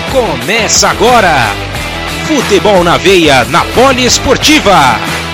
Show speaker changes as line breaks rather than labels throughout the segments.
Começa agora, Futebol na Veia, na Poliesportiva.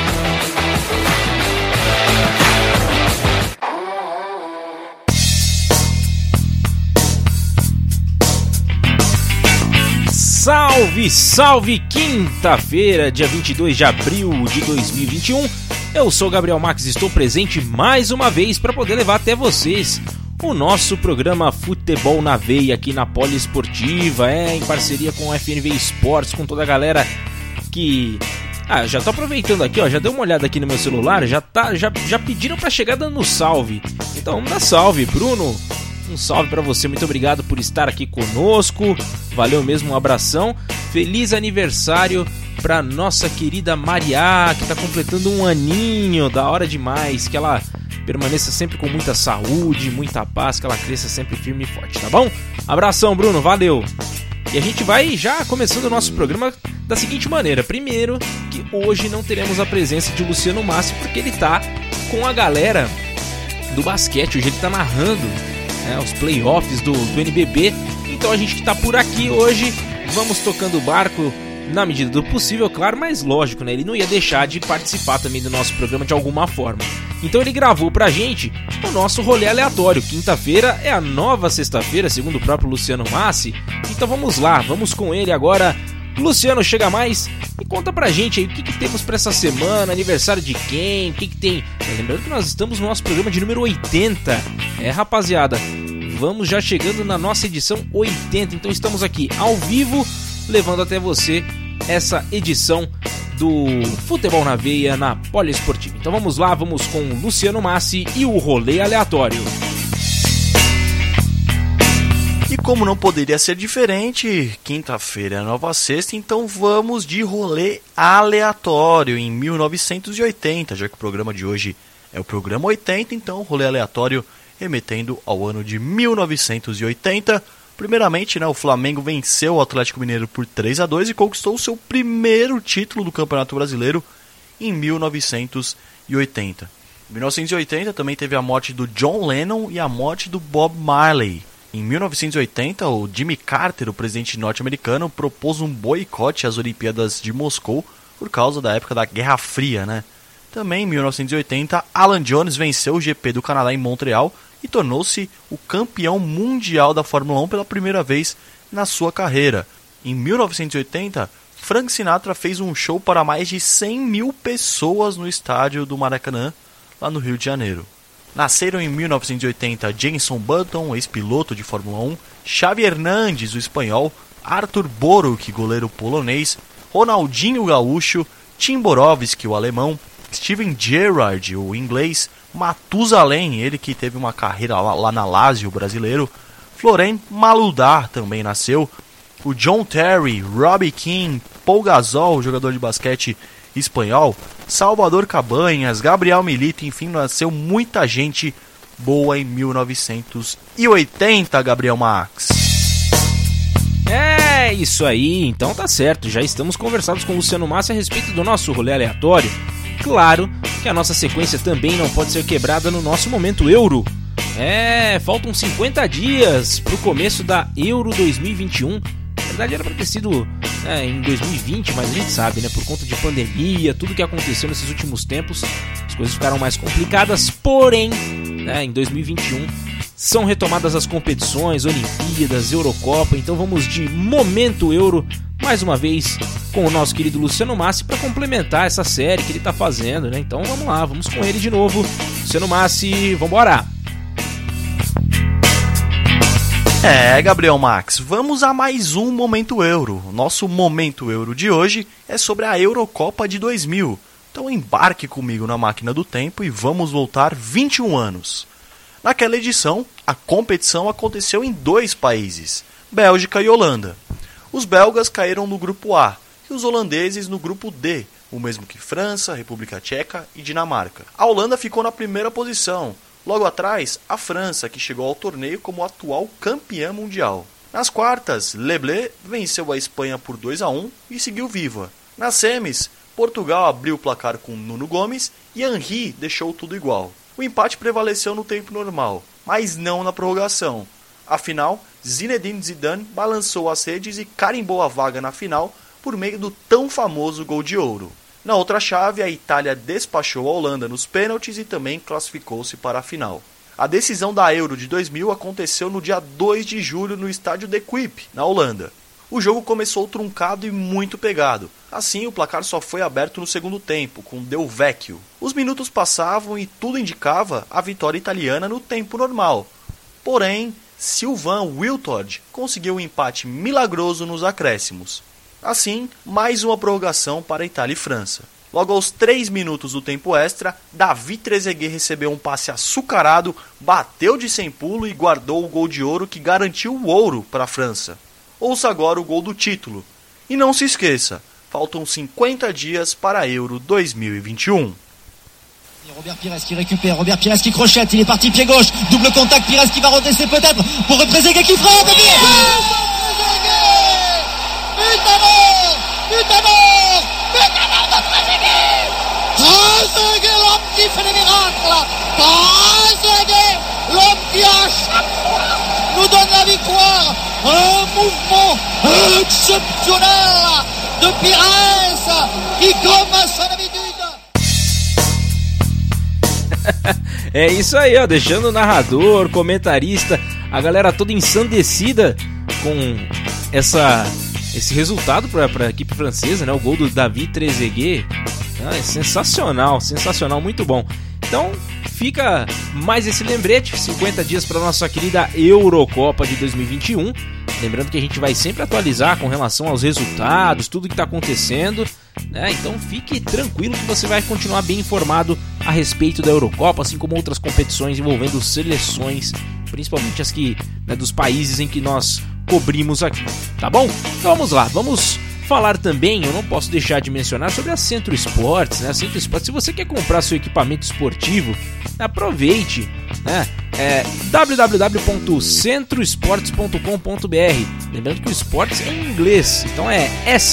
Salve, salve, quinta-feira, dia 22 de abril de 2021. Eu sou Gabriel Max e estou presente mais uma vez para poder levar até vocês o nosso programa Futebol na Veia aqui na Poliesportiva, em parceria com o FNV Esportes, com toda a galera que... já tô aproveitando aqui, já dei uma olhada aqui no meu celular, já pediram para chegar dando salve. Então vamos dar salve, Bruno. Um salve para você, muito obrigado por estar aqui conosco, valeu mesmo, um abração. Feliz aniversário para nossa querida Maria, que está completando um aninho, da hora demais, que ela permaneça sempre com muita saúde, muita paz, que ela cresça sempre firme e forte, tá bom? Abração, Bruno, valeu! E a gente vai já começando o nosso programa da seguinte maneira. Primeiro, que hoje não teremos a presença de Luciano Massi, porque ele tá com a galera do basquete, hoje ele tá narrando os playoffs do NBB, então a gente que tá por aqui hoje, vamos tocando o barco na medida do possível, claro, mas lógico, né? Ele não ia deixar de participar também do nosso programa de alguma forma. Então ele gravou pra gente o nosso rolê aleatório. Quinta-feira é a nova sexta-feira, segundo o próprio Luciano Massi. Então vamos lá, vamos com ele agora. Luciano, chega mais e conta pra gente aí o que temos pra essa semana, aniversário de quem, o que tem. Lembrando que nós estamos no nosso programa de número 80. Rapaziada, vamos já chegando na nossa edição 80. Então estamos aqui ao vivo, levando até você essa edição do Futebol na Veia na Poliesportiva. Então vamos lá, vamos com o Luciano Massi e o rolê aleatório.
E como não poderia ser diferente, quinta-feira é a nova sexta, então vamos de rolê aleatório em 1980, já que o programa de hoje é o programa 80, então rolê aleatório remetendo ao ano de 1980. Primeiramente, o Flamengo venceu o Atlético Mineiro por 3-2 e conquistou o seu primeiro título do Campeonato Brasileiro em 1980. Em 1980 também teve a morte do John Lennon e a morte do Bob Marley. Em 1980, o Jimmy Carter, o presidente norte-americano, propôs um boicote às Olimpíadas de Moscou por causa da época da Guerra Fria, Também em 1980, Alan Jones venceu o GP do Canadá em Montreal e tornou-se o campeão mundial da Fórmula 1 pela primeira vez na sua carreira. Em 1980, Frank Sinatra fez um show para mais de 100 mil pessoas no estádio do Maracanã, lá no Rio de Janeiro. Nasceram em 1980 Jenson Button, ex-piloto de Fórmula 1, Xavi Hernandes, o espanhol, Arthur Boruk, goleiro polonês, Ronaldinho Gaúcho, Tim Borowski, o alemão, Steven Gerrard, o inglês, Matusalem, ele que teve uma carreira lá na Lazio, brasileiro, Florent Maludar também nasceu, o John Terry, Robbie Keane, Paul Gasol, jogador de basquete espanhol, Salvador Cabanhas, Gabriel Milito, enfim, nasceu muita gente boa em 1980, Gabriel Max.
É isso aí, então tá certo, já estamos conversados com o Luciano Massi a respeito do nosso rolê aleatório. Claro que a nossa sequência também não pode ser quebrada no nosso momento Euro. Faltam 50 dias pro começo da Euro 2021. Na verdade era para ter sido em 2020, mas a gente sabe, por conta de pandemia, tudo que aconteceu nesses últimos tempos, as coisas ficaram mais complicadas, porém, em 2021 são retomadas as competições, Olimpíadas, Eurocopa, então vamos de momento Euro, mais uma vez com o nosso querido Luciano Massi para complementar essa série que ele está fazendo, Então vamos lá, vamos com ele de novo. Luciano Massi, vambora!
Gabriel Max, vamos a mais um Momento Euro. O nosso Momento Euro de hoje é sobre a Eurocopa de 2000. Então embarque comigo na máquina do tempo e vamos voltar 21 anos. Naquela edição, a competição aconteceu em dois países, Bélgica e Holanda. Os belgas caíram no grupo A e os holandeses no grupo D, o mesmo que França, República Tcheca e Dinamarca. A Holanda ficou na primeira posição. Logo atrás, a França, que chegou ao torneio como atual campeã mundial. Nas quartas, Le Bleu venceu a Espanha por 2-1 e seguiu viva. Nas semis, Portugal abriu o placar com Nuno Gomes e Henry deixou tudo igual. O empate prevaleceu no tempo normal, mas não na prorrogação. Afinal, Zinedine Zidane balançou as redes e carimbou a vaga na final por meio do tão famoso gol de ouro. Na outra chave, a Itália despachou a Holanda nos pênaltis e também classificou-se para a final. A decisão da Euro de 2000 aconteceu no dia 2 de julho no estádio De Kuip, na Holanda. O jogo começou truncado e muito pegado. Assim, o placar só foi aberto no segundo tempo, com Del Vecchio. Os minutos passavam e tudo indicava a vitória italiana no tempo normal. Porém, Sylvain Wiltord conseguiu um empate milagroso nos acréscimos. Assim, mais uma prorrogação para Itália e França. Logo aos 3 minutos do tempo extra, David Trezeguet recebeu um passe açucarado, bateu de sem pulo e guardou o gol de ouro que garantiu o ouro para a França. Ouça agora o gol do título. E não se esqueça, faltam 50 dias para a Euro 2021.
Robert Pires qui récupère, Robert Pires qui crochette, il est parti pied gauche, double contact, Pires qui va redresser peut-être pour Trezeguet qui frappe, but à mort de Trezeguet! Trezeguet, l'homme qui fait des miracles! Trezeguet, l'homme qui à chaque fois nous donne la victoire! Un mouvement exceptionnel de Pires qui, comme à son habitude...
É isso aí, ó, deixando o narrador, comentarista, a galera toda ensandecida com esse resultado para a equipe francesa, né? O gol do David Trezeguet. É sensacional, muito bom. Então fica mais esse lembrete, 50 dias para nossa querida Eurocopa de 2021. Lembrando que a gente vai sempre atualizar com relação aos resultados, tudo que está acontecendo, né? Então fique tranquilo que você vai continuar bem informado a respeito da Eurocopa, assim como outras competições envolvendo seleções, principalmente as que, né, dos países em que nós cobrimos aqui, tá bom? Então vamos lá, vamos falar também, eu não posso deixar de mencionar sobre a Centro Esportes, né? A Centro Esportes, se você quer comprar seu equipamento esportivo, aproveite, né? www.centroesportes.com.br. Lembrando que o esportes é em inglês, então é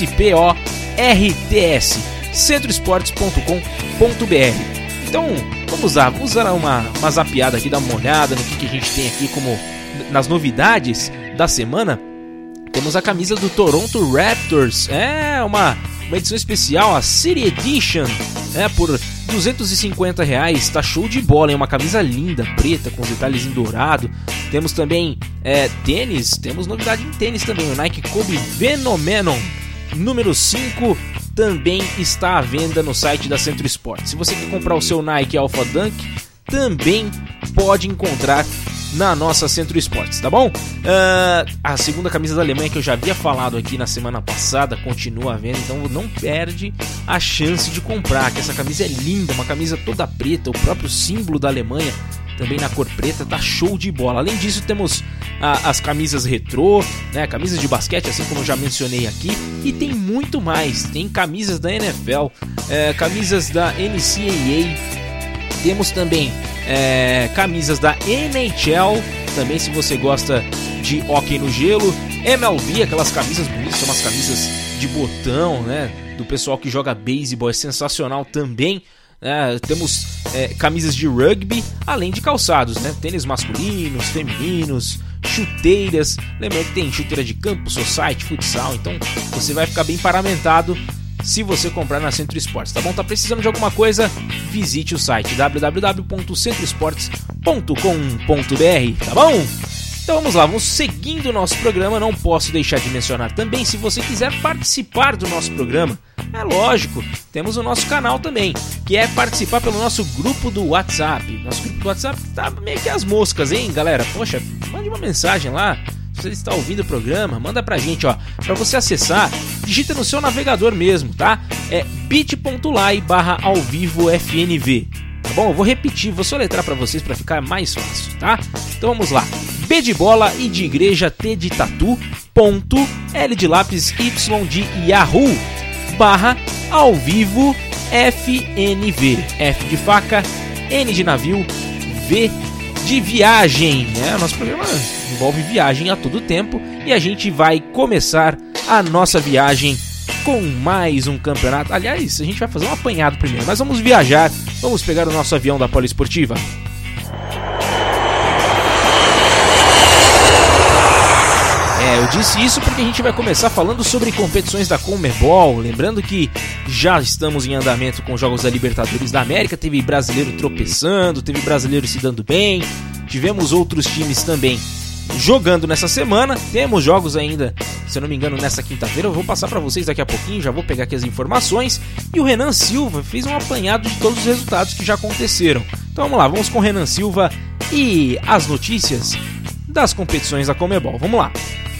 SPORTS, centroesportes.com.br. Então vamos lá, vamos dar uma zapeada aqui, dar uma olhada no que a gente tem aqui como nas novidades da semana. Temos a camisa do Toronto Raptors, uma edição especial, a City Edition, por R$250, tá show de bola, é uma camisa linda, preta, com detalhes em dourado. Temos também tênis, temos novidade em tênis também, o Nike Kobe Phenomenon número 5 também está à venda no site da Centro Esportes. Se você quer comprar o seu Nike Alpha Dunk, também pode encontrar na nossa Centro Esportes, tá bom? A segunda camisa da Alemanha que eu já havia falado aqui na semana passada continua à venda, então não perde a chance de comprar, que essa camisa é linda, uma camisa toda preta, o próprio símbolo da Alemanha também na cor preta, tá show de bola. Além disso, temos as camisas retrô, né, camisas de basquete, assim como eu já mencionei aqui, e tem muito mais. Tem camisas da NFL, camisas da NCAA, temos também camisas da NHL, também se você gosta de hóquei no gelo, MLB, aquelas camisas bonitas, são umas camisas de botão, né, do pessoal que joga beisebol, é sensacional também. Temos camisas de rugby, além de calçados, né? Tênis masculinos, femininos, chuteiras. Lembrando que tem chuteira de campo, society, futsal. Então você vai ficar bem paramentado se você comprar na Centro Esportes, tá bom? Tá precisando de alguma coisa? Visite o site www.centroesportes.com.br, tá bom? Então vamos lá, vamos seguindo o nosso programa. Não posso deixar de mencionar também, se você quiser participar do nosso programa, é lógico, temos o nosso canal também, que é participar pelo nosso grupo do WhatsApp. Nosso grupo do WhatsApp tá meio que as moscas, hein, galera? Poxa, mande uma mensagem lá. Se você está ouvindo o programa, manda pra gente, ó. Pra você acessar, digita no seu navegador mesmo, tá? É bit.ly/alvivofnv. Tá bom? Eu vou repetir, vou soletrar pra vocês pra ficar mais fácil, tá? Então vamos lá. B de bola, I de igreja, T de tatu, ponto, L de lápis, Y de Yahoo, /alvivo FNV. F de faca, N de navio, V de viagem, né? Nosso programa envolve viagem a todo tempo e a gente vai começar a nossa viagem com mais um campeonato. Aliás, a gente vai fazer um apanhado primeiro, mas vamos viajar, vamos pegar o nosso avião da Poliesportiva. eu disse isso porque a gente vai começar falando sobre competições da Conmebol. Lembrando que já estamos em andamento com jogos da Libertadores da América. Teve brasileiro tropeçando, teve brasileiro se dando bem. Tivemos outros times também jogando nessa semana. Temos jogos ainda, se eu não me engano, nessa quinta-feira. Eu vou passar para vocês daqui a pouquinho, já vou pegar aqui as informações. E o Renan Silva fez um apanhado de todos os resultados que já aconteceram. Então vamos lá, vamos com o Renan Silva e as notícias das competições da Conmebol. Vamos lá.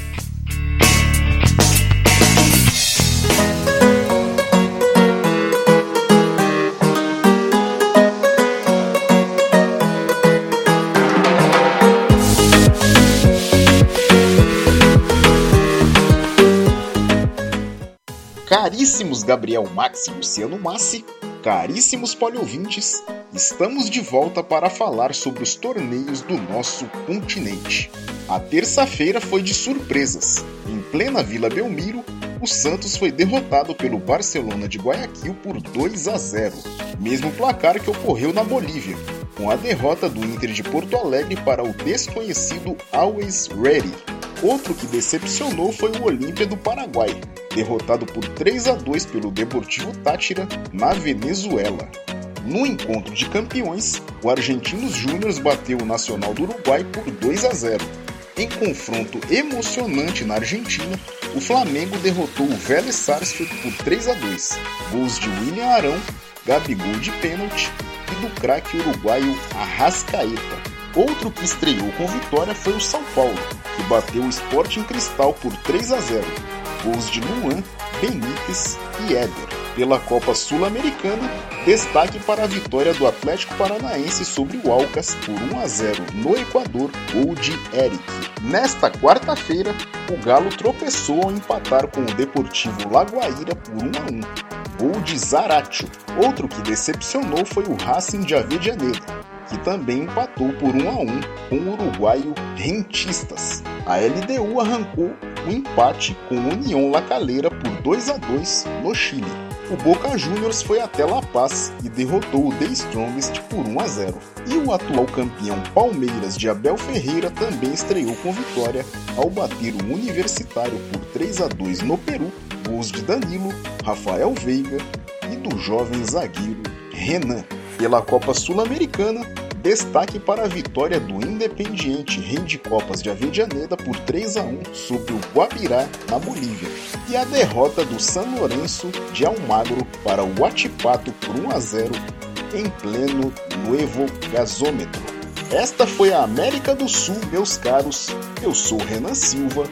Caríssimos Gabriel Max e Luciano Massi, caríssimos poliouvintes, estamos de volta para falar sobre os torneios do nosso continente. A terça-feira foi de surpresas. Em plena Vila Belmiro, o Santos foi derrotado pelo Barcelona de Guayaquil por 2-0, mesmo placar que ocorreu na Bolívia, com a derrota do Inter de Porto Alegre para o desconhecido Always Ready. Outro que decepcionou foi o Olímpia do Paraguai, derrotado por 3-2 pelo Deportivo Táchira na Venezuela. No encontro de campeões, o Argentinos Júnior bateu o Nacional do Uruguai por 2-0. Em confronto emocionante na Argentina, o Flamengo derrotou o Vélez Sarsfield por 3-2. Gols de William Arão, Gabigol de pênalti e do craque uruguaio Arrascaeta. Outro que estreou com vitória foi o São Paulo, que bateu o Sporting Cristal por 3-0. Gols de Luan, Benítez e Éder. Pela Copa Sul-Americana, destaque para a vitória do Atlético Paranaense sobre o Alcas por 1-0 no Equador, gol de Eric. Nesta quarta-feira, o Galo tropeçou ao empatar com o Deportivo Lagoaíra por 1-1. Gol de Zaratio. Outro que decepcionou foi o Racing de Avejaneda, que também empatou por 1-1 com o uruguaio Rentistas. A LDU arrancou o empate com o União La Calera por 2-2 no Chile. O Boca Juniors foi até La Paz e derrotou o The Strongest por 1-0. E o atual campeão Palmeiras de Abel Ferreira também estreou com vitória ao bater o Universitário por 3-2 no Peru, gols de Danilo, Rafael Veiga e do jovem zagueiro Renan. Pela Copa Sul-Americana, destaque para a vitória do Independiente Rei de Copas de Avejaneda por 3-1 sobre o Guabirá, na Bolívia, e a derrota do San Lorenzo de Almagro para o Huachipato por 1-0 em pleno Nuevo Gasômetro. Esta foi a América do Sul, meus caros. Eu sou Renan Silva,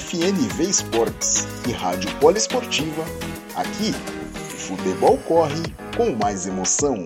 FNV Esportes e Rádio Poliesportiva. Aqui, o futebol corre com mais emoção.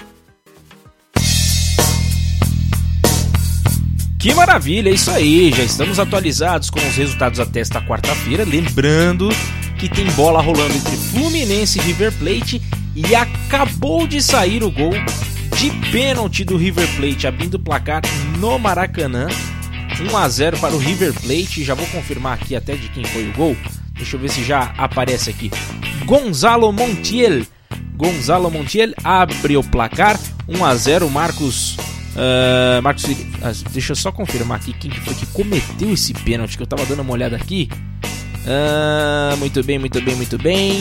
Que maravilha, é isso aí, já estamos atualizados com os resultados até esta quarta-feira, lembrando que tem bola rolando entre Fluminense e River Plate e acabou de sair o gol de pênalti do River Plate, abrindo o placar no Maracanã, 1-0 para o River Plate. Já vou confirmar aqui até de quem foi o gol, deixa eu ver se já aparece aqui. Gonzalo Montiel abre o placar, 1-0, Marcos, deixa eu só confirmar aqui quem foi que cometeu esse pênalti, que eu tava dando uma olhada aqui. Muito bem.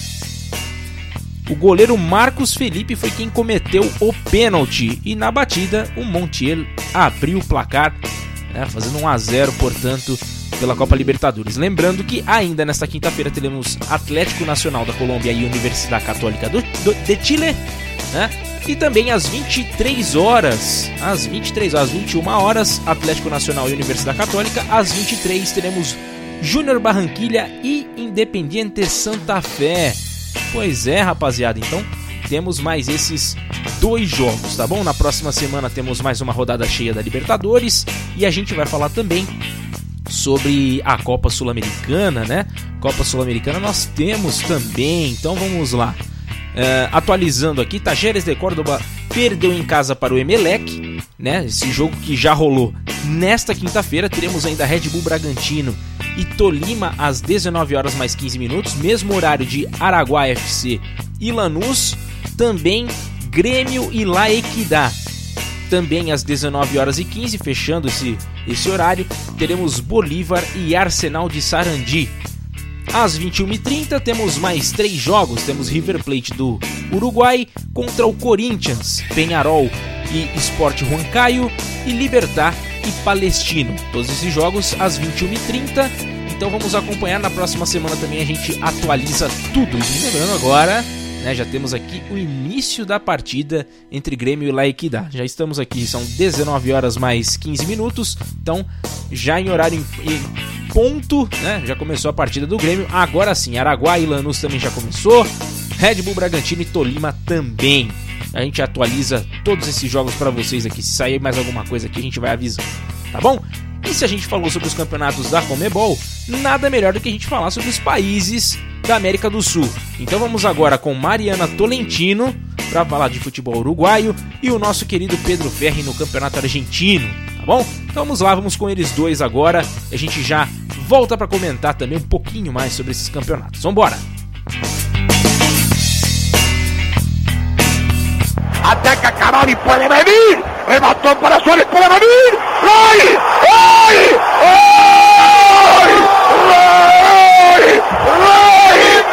O goleiro Marcos Felipe foi quem cometeu o pênalti. E na batida, o Montiel abriu o placar, fazendo 1-0, portanto, pela Copa Libertadores. Lembrando que ainda nesta quinta-feira teremos Atlético Nacional da Colômbia e Universidade Católica de Chile, E também às 23 horas, 21 horas, Atlético Nacional e Universidade Católica. Às 23 teremos Júnior Barranquilla e Independiente Santa Fé. Pois é, rapaziada, então temos mais esses dois jogos, tá bom? Na próxima semana temos mais uma rodada cheia da Libertadores e a gente vai falar também sobre a Copa Sul-Americana, Copa Sul-Americana nós temos também, então vamos lá. Atualizando aqui, Tajeres de Córdoba perdeu em casa para o Emelec, esse jogo que já rolou nesta quinta-feira. Teremos ainda Red Bull Bragantino e Tolima às 19 horas mais 15 minutos, mesmo horário de Araguá FC e Lanús. Também Grêmio e La Equidad, também às 19 horas e 15, fechando esse horário. teremos Bolívar e Arsenal de Sarandi. Às 21h30 temos mais 3 jogos, temos River Plate do Uruguai contra o Corinthians, Peñarol e Sport Huancayo e Libertad e Palestino. Todos esses jogos às 21h30, então vamos acompanhar. Na próxima semana também a gente atualiza tudo. E lembrando agora, né, já temos aqui o início da partida entre Grêmio e La Equidad. Já estamos aqui, são 19 horas mais 15 minutos, então já em horário em ponto, né, já começou a partida do Grêmio. Agora sim, Araguá e Lanús também já começou, Red Bull Bragantino e Tolima também. A gente atualiza todos esses jogos para vocês aqui. Se sair mais alguma coisa aqui, a gente vai avisando, tá bom? E se a gente falou sobre os campeonatos da Conmebol, nada melhor do que a gente falar sobre os países da América do Sul. Então vamos agora com Mariana Tolentino para falar de futebol uruguaio e o nosso querido Pedro Ferri no campeonato argentino, tá bom? Então vamos lá, vamos com eles dois agora. A gente já volta para comentar também um pouquinho mais sobre esses campeonatos. Vambora!
Ataca Cavani, puede venir, remató para Suárez, puede venir, ¡Gol! ¡Gol! ¡Gol!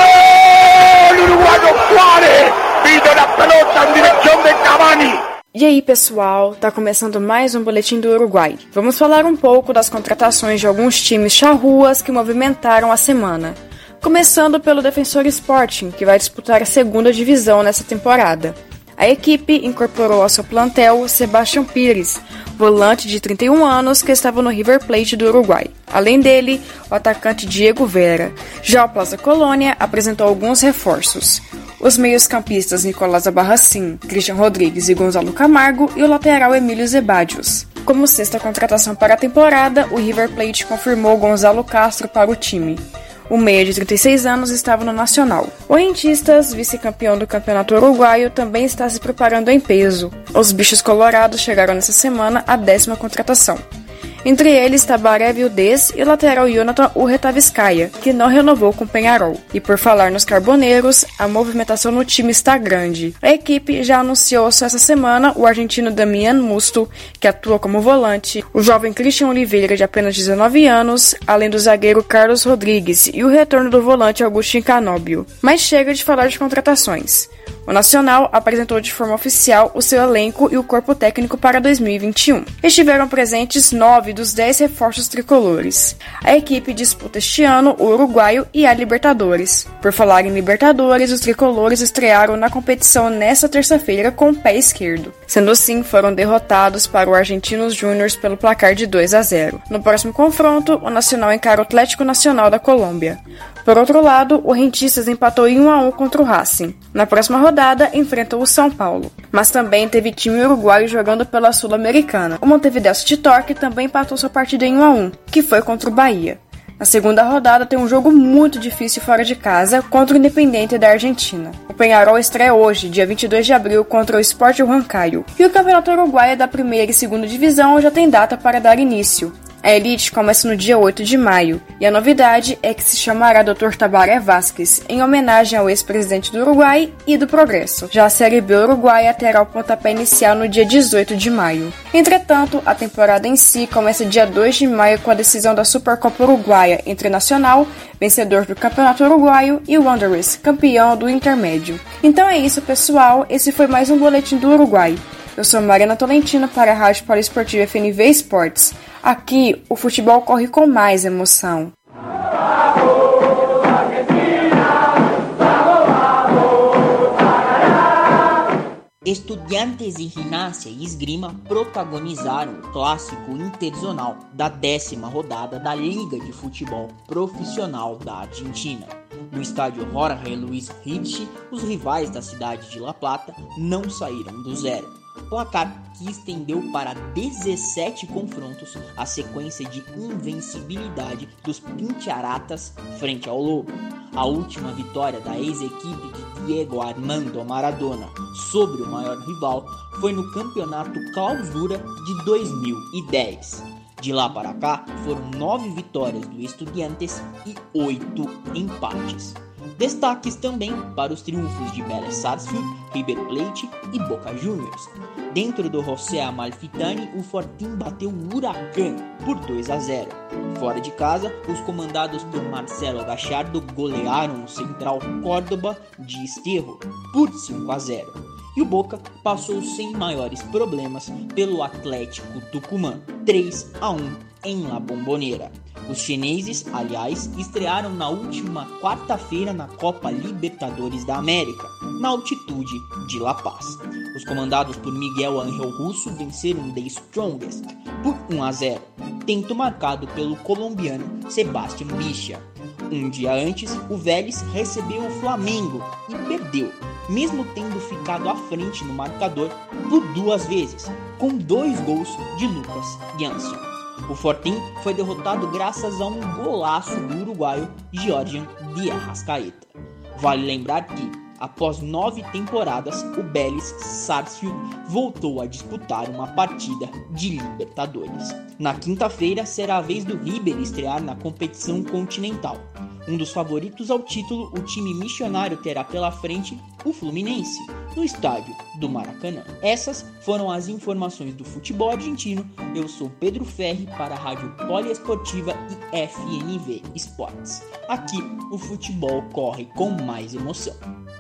¡Gol! ¡Gol! Uruguayo Suárez, pide la pelota en dirección de Cavani.
E aí pessoal, tá começando mais um Boletim do Uruguai. Vamos falar um pouco das contratações de alguns times charruas que movimentaram a semana. Começando pelo Defensor Sporting, que vai disputar a segunda divisão nessa temporada. A equipe incorporou ao seu plantel Sebastián Pires, volante de 31 anos que estava no River Plate do Uruguai. Além dele, o atacante Diego Vera. Já o Plaza Colônia apresentou alguns reforços. Os meios-campistas Nicolás Abarracin, Christian Rodrigues e Gonzalo Camargo e o lateral Emílio Zebadios. Como sexta contratação para a temporada, o River Plate confirmou Gonzalo Castro para o time. O meia de 36 anos estava no Nacional. O Rentistas, vice-campeão do Campeonato Uruguaio, também está se preparando em peso. Os bichos colorados chegaram nessa semana à 10ª contratação. Entre eles, Tabaré Vildez e o lateral Jonathan Urretavskaya, que não renovou com o Peñarol. E por falar nos carboneiros, a movimentação no time está grande. A equipe já anunciou só essa semana o argentino Damián Musto, que atua como volante, o jovem Christian Oliveira, de apenas 19 anos, além do zagueiro Carlos Rodrigues e o retorno do volante Agustín Canóbio. Mas chega de falar de contratações. O Nacional apresentou de forma oficial o seu elenco e o corpo técnico para 2021. Estiveram presentes 9 dos 10 reforços tricolores. A equipe disputa este ano o Uruguaio e a Libertadores. Por falar em Libertadores, os tricolores estrearam na competição nesta terça-feira com o pé esquerdo. Sendo assim, foram derrotados para o Argentinos Júniors pelo placar de 2-0. No próximo confronto, o Nacional encara o Atlético Nacional da Colômbia. Por outro lado, o Rentistas empatou em 1-1 contra o Racing. Na próxima rodada, enfrentou o São Paulo. Mas também teve time uruguaio jogando pela Sul-Americana. O Montevideo City Torque também empatou sua partida em 1-1, que foi contra o Bahia. Na segunda rodada, tem um jogo muito difícil fora de casa contra o Independiente da Argentina. O Peñarol estreia hoje, dia 22 de abril, contra o Sport Huancayo. E o Campeonato Uruguaio da primeira e segunda divisão já tem data para dar início. A Elite começa no dia 8 de maio, e a novidade é que se chamará Dr. Tabaré Vázquez, em homenagem ao ex-presidente do Uruguai e do Progresso. Já a Série B uruguaia terá o pontapé inicial no dia 18 de maio. Entretanto, a temporada em si começa dia 2 de maio com a decisão da Supercopa Uruguaia entre Nacional, vencedor do Campeonato Uruguaio, e Wanderers, campeão do Intermédio. Então é isso, pessoal, esse foi mais um Boletim do Uruguai. Eu sou Mariana Tolentino para a Rádio Poliesportiva FNV Esportes. Aqui, o futebol corre com mais emoção.
Estudiantes de Ginásio e Esgrima protagonizaram o clássico interzonal da 10ª rodada da Liga de Futebol Profissional da Argentina. No estádio Jorge Luis Hirsch, os rivais da cidade de La Plata não saíram do zero. Placar que estendeu para 17 confrontos a sequência de invencibilidade dos Pincharatas frente ao Lobo. A última vitória da ex-equipe de Diego Armando Maradona sobre o maior rival foi no Campeonato Clausura de 2010. De lá para cá, foram 9 vitórias do Estudiantes e 8 empates. Destaques também para os triunfos de Vélez Sarsfield, River Plate e Boca Juniors. Dentro do José Amalfitani, o Fortín bateu o Huracán por 2-0. Fora de casa, os comandados por Marcelo Gallardo golearam o Central Córdoba de Esterro por 5-0. E o Boca passou sem maiores problemas pelo Atlético Tucumán, 3-1 em La Bombonera. Os chineses, aliás, estrearam na última quarta-feira na Copa Libertadores da América, na altitude de La Paz. Os comandados por Miguel Ángel Russo venceram The Strongest por 1-0, tento marcado pelo colombiano Sebastián Bicha. Um dia antes, o Vélez recebeu o Flamengo e perdeu, mesmo tendo ficado à frente no marcador por 2 vezes, com 2 gols de Lucas Jansson. O Fortín foi derrotado graças a um golaço do uruguaio Georgian de Arrascaeta. Vale lembrar que, após 9 temporadas, o Vélez Sarsfield voltou a disputar uma partida de Libertadores. Na quinta-feira será a vez do River estrear na competição continental. Um dos favoritos ao título, o time missionário terá pela frente o Fluminense, no estádio do Maracanã. Essas foram as informações do futebol argentino. Eu sou Pedro Ferri para a Rádio Poliesportiva e FNV Esportes. Aqui o futebol corre com mais emoção.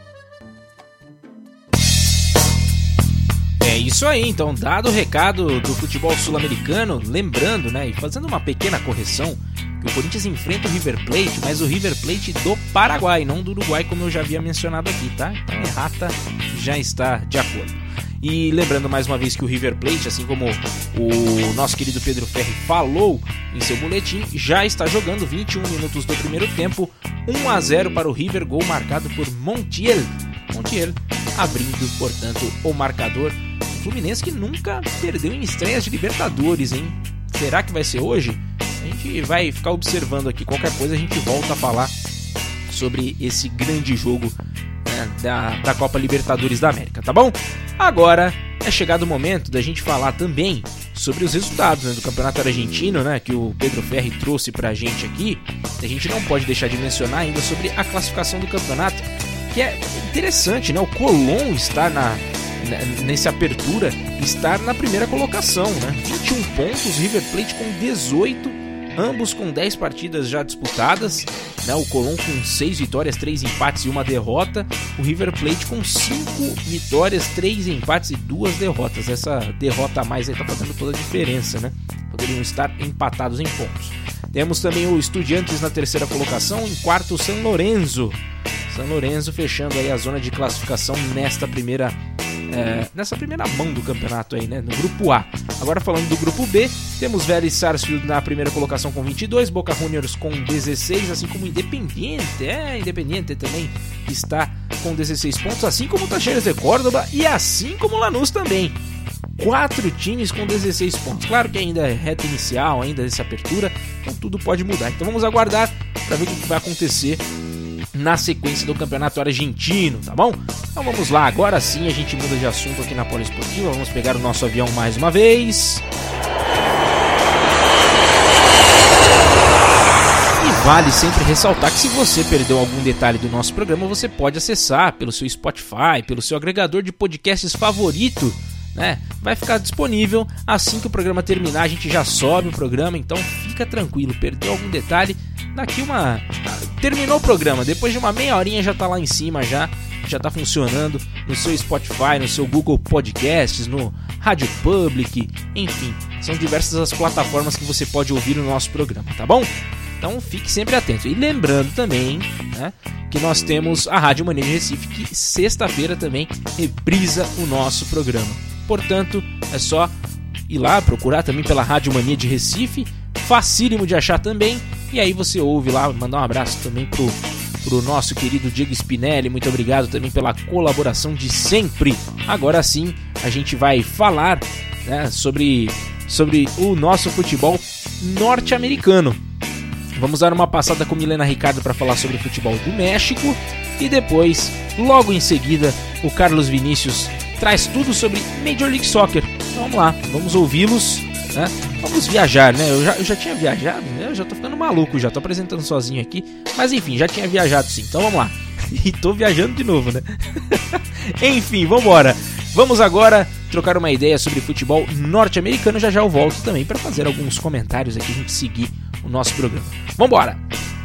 É isso aí, então, dado o recado do futebol sul-americano, lembrando, né, e fazendo uma pequena correção, que o Corinthians enfrenta o River Plate, mas o River Plate do Paraguai, não do Uruguai, como eu já havia mencionado aqui, tá? Então, errata já está de acordo. E lembrando mais uma vez que o River Plate, assim como o nosso querido Pedro Ferri falou em seu boletim, já está jogando 21 minutos do primeiro tempo, 1-0 para o River, gol marcado por Montiel, abrindo, portanto, o marcador. Fluminense que nunca perdeu em estreias de Libertadores, hein? Será que vai ser hoje? A gente vai ficar observando aqui, qualquer coisa a gente volta a falar sobre esse grande jogo, né, da Copa Libertadores da América, tá bom? Agora é chegado o momento da gente falar também sobre os resultados, né, do Campeonato Argentino, né, que o Pedro Ferri trouxe pra gente aqui. A gente não pode deixar de mencionar ainda sobre a classificação do campeonato, que é interessante, né? O Colón está nessa apertura, estar na primeira colocação, né? 21 pontos, River Plate com 18, ambos com 10 partidas já disputadas, né? O Colón com 6 vitórias, 3 empates e 1 derrota, o River Plate com 5 vitórias, 3 empates e 2 derrotas. Essa derrota a mais aí tá fazendo toda a diferença, né? Poderiam estar empatados em pontos. Temos também o Estudiantes na terceira colocação, em quarto o San Lorenzo fechando aí a zona de classificação nessa primeira mão do campeonato aí, né, no grupo A. Agora falando do grupo B, temos Vélez Sarsfield na primeira colocação com 22, Boca Juniors com 16, assim como Independiente também está com 16 pontos, assim como Talleres de Córdoba e assim como Lanús também. 4 times com 16 pontos. Claro que ainda é reta inicial, ainda dessa apertura, então tudo pode mudar. Então vamos aguardar para ver o que vai acontecer na sequência do campeonato argentino, tá bom? Então vamos lá, agora sim a gente muda de assunto aqui na Poliesportiva, vamos pegar o nosso avião mais uma vez. E vale sempre ressaltar que se você perdeu algum detalhe do nosso programa, você pode acessar pelo seu Spotify, pelo seu agregador de podcasts favorito, né? Vai ficar disponível assim que o programa terminar, a gente já sobe o programa, então fica tranquilo, perdeu algum detalhe, terminou o programa, depois de uma meia horinha já tá lá em cima, já tá funcionando no seu Spotify, no seu Google Podcasts, no Rádio Public, enfim, são diversas as plataformas que você pode ouvir o nosso programa, tá bom? Então fique sempre atento. E lembrando também, né, que nós temos a Rádio Mania de Recife, que sexta-feira também reprisa o nosso programa. Portanto, é só ir lá, procurar também pela Rádio Mania de Recife, facílimo de achar também, e aí você ouve lá, mandar um abraço também pro nosso querido Diego Spinelli, muito obrigado também pela colaboração de sempre. Agora sim, a gente vai falar, né, sobre o nosso futebol norte-americano. Vamos dar uma passada com Milena Ricardo para falar sobre o futebol do México, e depois, logo em seguida, o Carlos Vinícius traz tudo sobre Major League Soccer. Vamos lá, vamos ouvi-los né? Vamos viajar, né? Eu já tinha viajado, né? Eu já tô ficando maluco, já tô apresentando sozinho aqui. Mas enfim, já tinha viajado sim, então vamos lá. E tô viajando de novo, né? Enfim, vambora. Vamos agora trocar uma ideia sobre futebol norte-americano. Já eu volto também para fazer alguns comentários aqui, a gente seguir o nosso programa. Vambora!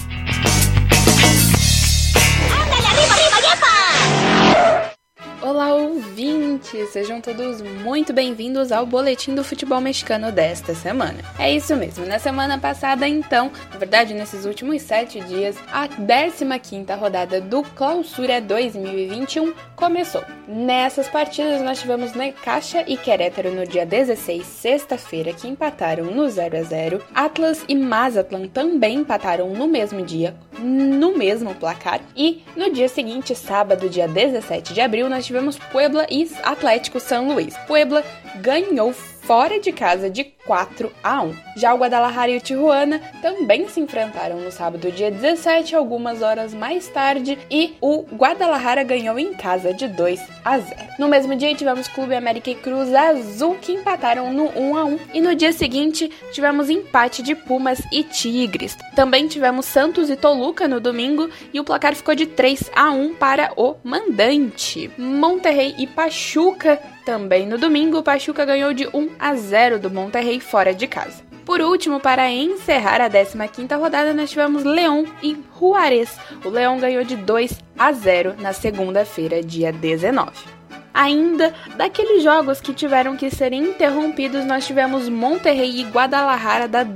Olá, ouvintes! Sejam todos muito bem-vindos ao Boletim do Futebol Mexicano desta semana. É isso mesmo, na semana passada, então, na verdade, nesses últimos 7 dias, a 15ª rodada do Clausura 2021 começou. Nessas partidas, nós tivemos Necaxa e Querétaro no dia 16, sexta-feira, que empataram no 0-0. Atlas e Mazatlán também empataram no mesmo dia, no mesmo placar. E no dia seguinte, sábado, dia 17 de abril, nós tivemos Puebla e Atlético São Luís. Puebla ganhou fora de casa de 4-1. Já o Guadalajara e o Tijuana também se enfrentaram no sábado, dia 17, algumas horas mais tarde, e o Guadalajara ganhou em casa de 2-0. No mesmo dia tivemos Clube América e Cruz Azul, que empataram no 1-1, e no dia seguinte tivemos empate de Pumas e Tigres. Também tivemos Santos e Toluca no domingo, e o placar ficou de 3-1 para o mandante. Monterrey e Pachuca também no domingo, o Pachuca ganhou de 1-0 do Monterrey fora de casa. Por último, para encerrar a 15ª rodada, nós tivemos León e Juárez. O León ganhou de 2-0 na segunda-feira, dia 19. Ainda daqueles jogos que tiveram que ser interrompidos, nós tivemos Monterrey e Guadalajara da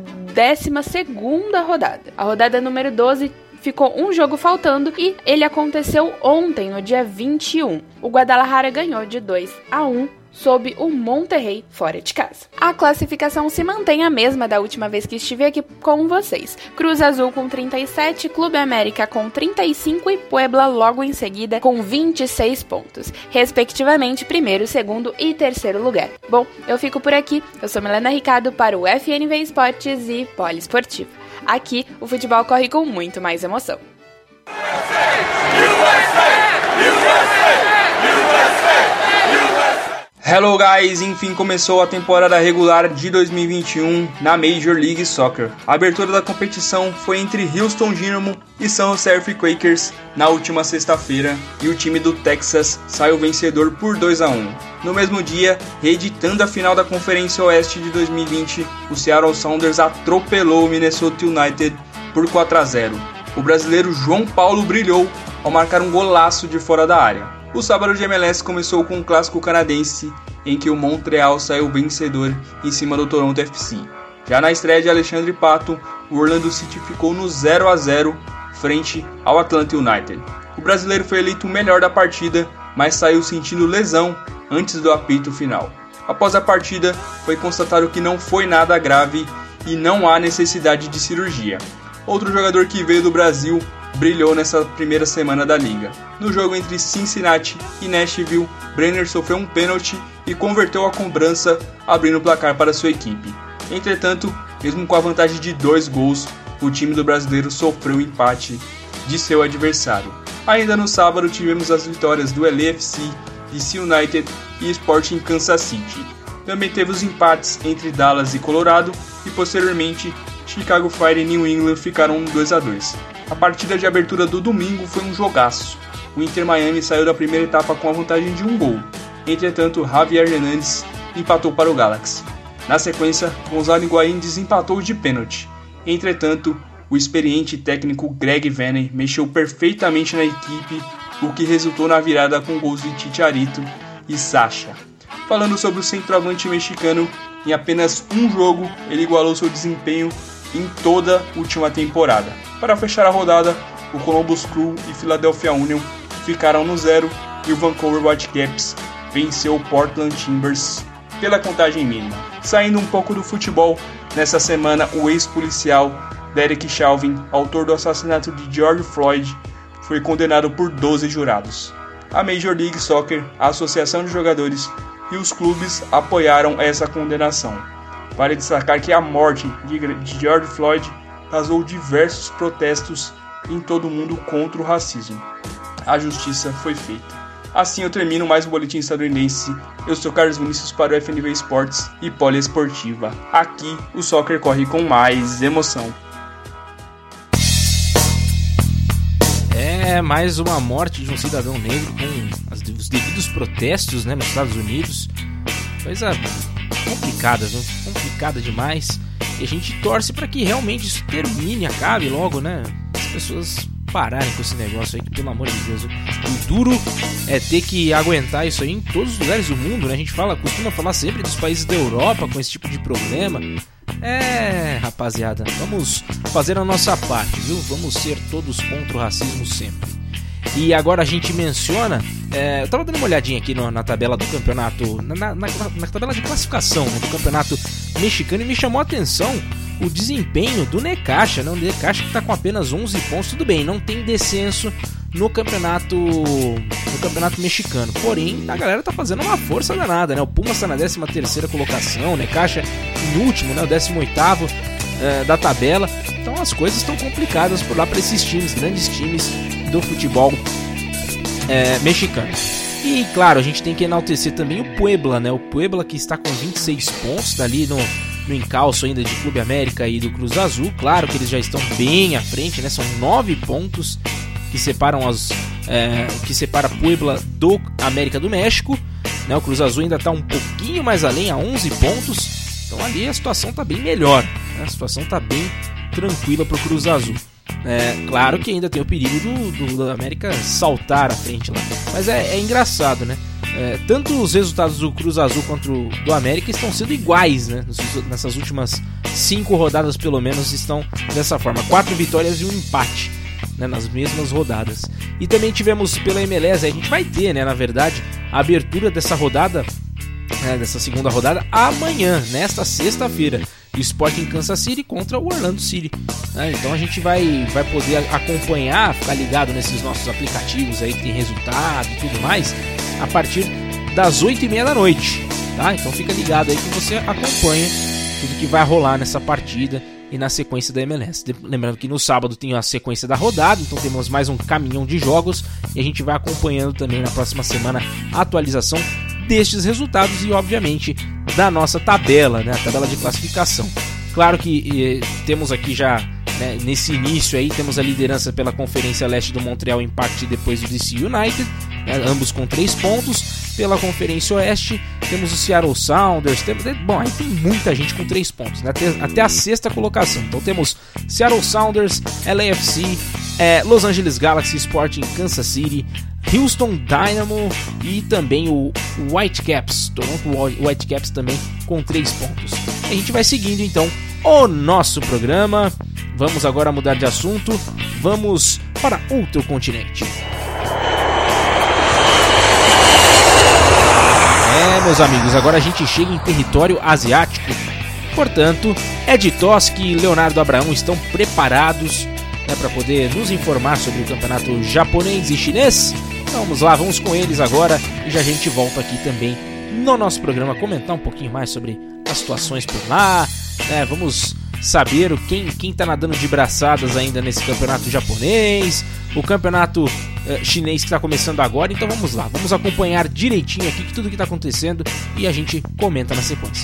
12ª rodada. A rodada número 12 ficou um jogo faltando e ele aconteceu ontem, no dia 21. O Guadalajara ganhou de 2-1 sob o Monterrey fora de casa. A classificação se mantém a mesma da última vez que estive aqui com vocês. Cruz Azul com 37, Clube América com 35 e Puebla logo em seguida com 26 pontos, respectivamente primeiro, segundo e terceiro lugar. Bom, eu fico por aqui. Eu sou Milena Ricardo para o FNV Esportes e Poliesportivo. Aqui, o futebol corre com muito mais emoção.
Hello guys, enfim começou a temporada regular de 2021 na Major League Soccer. A abertura da competição foi entre Houston Dynamo e San Jose Earthquakes na última sexta-feira e o time do Texas saiu vencedor por 2-1. No mesmo dia, reeditando a final da Conferência Oeste de 2020, o Seattle Sounders atropelou o Minnesota United por 4-0. O brasileiro João Paulo brilhou ao marcar um golaço de fora da área. O sábado de MLS começou com um clássico canadense, em que o Montreal saiu vencedor em cima do Toronto FC. Já na estreia de Alexandre Pato, o Orlando City ficou no 0-0 frente ao Atlanta United. O brasileiro foi eleito o melhor da partida, mas saiu sentindo lesão antes do apito final. Após a partida, foi constatado que não foi nada grave e não há necessidade de cirurgia. Outro jogador que veio do Brasil brilhou nessa primeira semana da liga. No jogo entre Cincinnati e Nashville, Brenner sofreu um pênalti e converteu a cobrança, abrindo o placar para sua equipe. Entretanto, mesmo com a vantagem de 2 gols, o time do brasileiro sofreu o empate de seu adversário. Ainda no sábado tivemos as vitórias do LAFC, DC United e Sporting Kansas City. Também teve os empates entre Dallas e Colorado e posteriormente Chicago Fire e New England ficaram 2-2. A partida de abertura do domingo foi um jogaço. O Inter Miami saiu da primeira etapa com a vantagem de 1 gol. Entretanto, Javier Hernandez empatou para o Galaxy. Na sequência, Gonzalo Higuaín desempatou de pênalti. Entretanto, o experiente técnico Greg Vanney mexeu perfeitamente na equipe, o que resultou na virada com gols de Chicharito e Sacha. Falando sobre o centroavante mexicano, em apenas um jogo ele igualou seu desempenho em toda a última temporada. Para fechar a rodada, o Columbus Crew e Philadelphia Union ficaram no 0 e o Vancouver Whitecaps venceu o Portland Timbers pela contagem mínima. Saindo um pouco do futebol, nessa semana o ex-policial Derek Chauvin, autor do assassinato de George Floyd, foi condenado por 12 jurados. A Major League Soccer, a Associação de Jogadores e os clubes apoiaram essa condenação. Vale destacar que a morte de George Floyd causou diversos protestos em todo o mundo contra o racismo. A justiça foi feita. Assim eu termino mais um boletim estadunidense. Eu sou Carlos Vinícius para o FNV Esportes e Poliesportiva. Aqui o soccer corre com mais emoção.
Mais uma morte de um cidadão negro com os devidos protestos, né, nos Estados Unidos. Coisa complicada, viu? Complicada demais. E a gente torce para que realmente isso termine, acabe logo, né? As pessoas pararem com esse negócio aí, que pelo amor de Deus, o duro é ter que aguentar isso aí em todos os lugares do mundo, né? A gente costuma falar sempre dos países da Europa com esse tipo de problema. Rapaziada, vamos fazer a nossa parte, viu? Vamos ser todos contra o racismo sempre. E agora a gente menciona, eu tava dando uma olhadinha aqui na tabela do campeonato, na tabela de classificação, né, do campeonato mexicano, e me chamou a atenção o desempenho do Necaxa, né? O Necaxa que tá com apenas 11 pontos, tudo bem, não tem descenso no campeonato mexicano, porém a galera tá fazendo uma força danada, né? O Pumas tá na 13ª colocação, o Necaxa em último, né? O 18º da tabela. Então as coisas estão complicadas por lá para esses times, grandes times do futebol mexicano. E claro, a gente tem que enaltecer também o Puebla, né? O Puebla que está com 26 pontos, tá ali no encalço ainda de Clube América e do Cruz Azul. Claro que eles já estão bem à frente, né? São 9 pontos que separam Puebla do América do México, né? O Cruz Azul ainda está um pouquinho mais além, a 11 pontos. Então ali a situação está bem melhor, né? A situação está bem tranquila para o Cruz Azul. Claro que ainda tem o perigo do América saltar à frente lá, mas é engraçado, né? Tanto os resultados do Cruz Azul quanto do América estão sendo iguais, né? Nessas últimas 5 rodadas pelo menos estão dessa forma, 4 vitórias e um empate, né, nas mesmas rodadas. E também tivemos pela MLS, a gente vai ter, né, na verdade, a abertura dessa rodada, dessa segunda rodada amanhã, nesta sexta-feira, o Sporting Kansas City contra o Orlando City, né? Então a gente vai poder acompanhar, ficar ligado nesses nossos aplicativos aí que tem resultado e tudo mais, a partir das 8h30 da noite, tá? Então fica ligado aí que você acompanha tudo que vai rolar nessa partida e na sequência da MLS. Lembrando que no sábado tem a sequência da rodada, então temos mais um caminhão de jogos e a gente vai acompanhando também na próxima semana a atualização destes resultados e obviamente da nossa tabela, né, a tabela de classificação. Claro que temos aqui já, né, nesse início aí, temos a liderança pela Conferência Leste do Montreal Impact e depois do DC United, né, ambos com 3 pontos. Pela Conferência Oeste temos o Seattle Sounders, aí tem muita gente com 3 pontos, né, até a 6ª colocação. Então temos Seattle Sounders, LAFC, Los Angeles Galaxy, Sporting Kansas City, Houston Dynamo e também o Whitecaps, Toronto Whitecaps também com 3 pontos. A gente vai seguindo então o nosso programa. Vamos agora mudar de assunto, vamos para outro continente. Meus amigos, agora a gente chega em território asiático. Portanto, Ed Toski e Leonardo Abraão estão preparados, né, para poder nos informar sobre o campeonato japonês e chinês. Então vamos lá, vamos com eles agora e já a gente volta aqui também no nosso programa comentar um pouquinho mais sobre as situações por lá, né? Vamos saber quem tá nadando de braçadas ainda nesse campeonato japonês, o campeonato chinês que está começando agora. Então vamos lá, vamos acompanhar direitinho aqui tudo que está acontecendo e a gente comenta na sequência.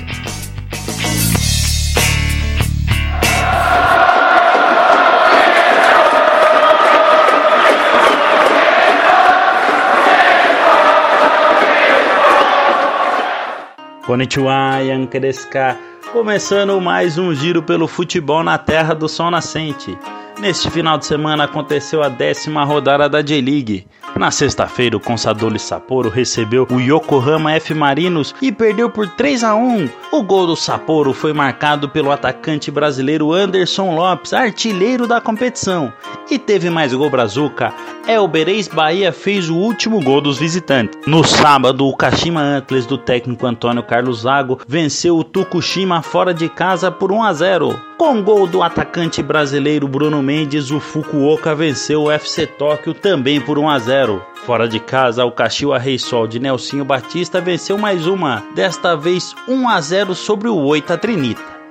Konnichiwa, Yankee desu ka? Começando mais um giro pelo futebol na terra do sol nascente. Neste final de semana aconteceu a 10ª rodada da J-League. Na sexta-feira, o Consadole Sapporo recebeu o Yokohama F. Marinos e perdeu por 3-1. O gol do Sapporo foi marcado pelo atacante brasileiro Anderson Lopes, artilheiro da competição. E teve mais gol brazuca. Elber ex-Bahia fez o último gol dos visitantes. No sábado, o Kashima Antlers do técnico Antônio Carlos Zago venceu o Tokushima fora de casa por 1-0. Com gol do atacante brasileiro Bruno Mendes, o Fukuoka venceu o FC Tóquio também por 1-0. Fora de casa, o Kashiwa Reysol de Nelsinho Batista venceu mais uma, desta vez 1-0 sobre o Oita Trinita.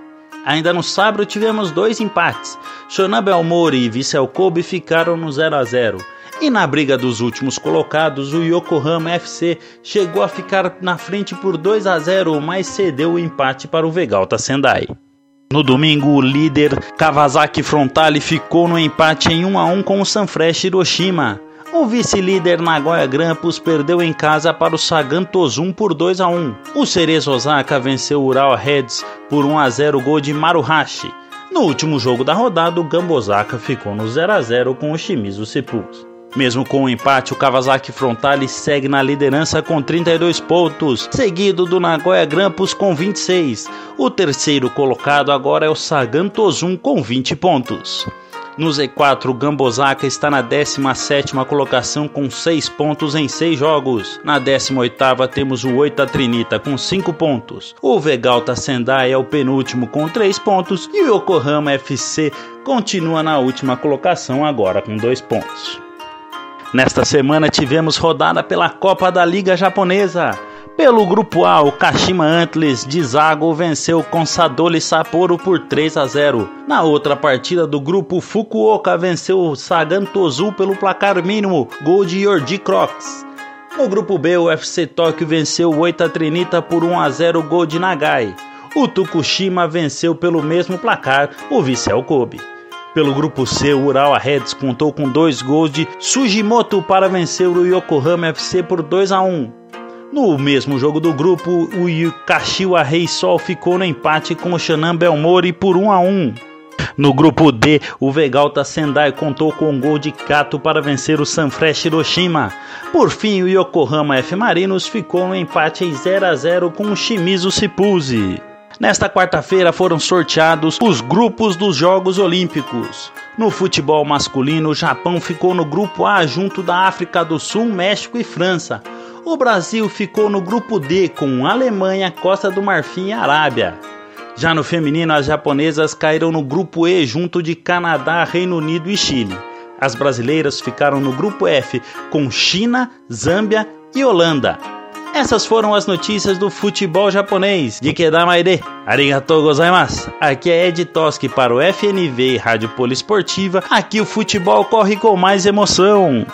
Ainda no sábado tivemos 2 empates. Shonan Bellmore e Vissel Kobe ficaram no 0-0. E na briga dos últimos colocados, o Yokohama FC chegou a ficar na frente por 2-0, mas cedeu o empate para o Vegalta Sendai. No domingo, o líder Kawasaki Frontale ficou no empate em 1-1 com o Sanfrecce Hiroshima. O vice-líder Nagoya Grampus perdeu em casa para o Sagan Tosun por 2-1. O Cerezo Osaka venceu o Ural Reds por 1-0, gol de Maruhashi. No último jogo da rodada, o Gamba Osaka ficou no 0-0 com o Shimizu Sepulse. Mesmo com o empate, o Kawasaki Frontale segue na liderança com 32 pontos, seguido do Nagoya Grampus com 26. O terceiro colocado agora é o Sagan Tosun com 20 pontos. No Z4, o Gamba Osaka está na 17ª colocação com 6 pontos em 6 jogos. Na 18ª temos o Oita Trinita com 5 pontos. O Vegalta Sendai é o penúltimo com 3 pontos e o Yokohama FC continua na última colocação agora com 2 pontos. Nesta semana tivemos rodada pela Copa da Liga Japonesa. Pelo grupo A, o Kashima Antlers de Zago venceu o Consadole Sapporo por 3-0. Na outra partida do grupo, Fukuoka venceu o Sagan Tosu pelo placar mínimo, gol de Yorji Crocs. No grupo B, o FC Tóquio venceu o Oita Trinita por 1-0, gol de Nagai. O Tokushima venceu pelo mesmo placar o Vissel Kobe. Pelo grupo C, o Urawa Reds contou com 2 gols de Sugimoto para vencer o Yokohama FC por 2-1. No mesmo jogo do grupo, o Kashiwa Reysol ficou no empate com o Shonan Bellmore por 1-1. No grupo D, o Vegalta Sendai contou com um gol de Kato para vencer o Sanfrecce Hiroshima. Por fim, o Yokohama F Marinos ficou no empate em 0-0 com o Shimizu Sepulse. Nesta quarta-feira foram sorteados os grupos dos Jogos Olímpicos. No futebol masculino, o Japão ficou no grupo A junto da África do Sul, México e França. O Brasil ficou no grupo D com Alemanha, Costa do Marfim e Arábia. Já no feminino, as japonesas caíram no grupo E junto de Canadá, Reino Unido e Chile. As brasileiras ficaram no grupo F com China, Zâmbia e Holanda. Essas foram as notícias do futebol japonês. Jikedamaide, arigatou gozaimasu. Aqui é Ed Toski para o FNV e Rádio Poliesportiva. Aqui o futebol corre com mais emoção.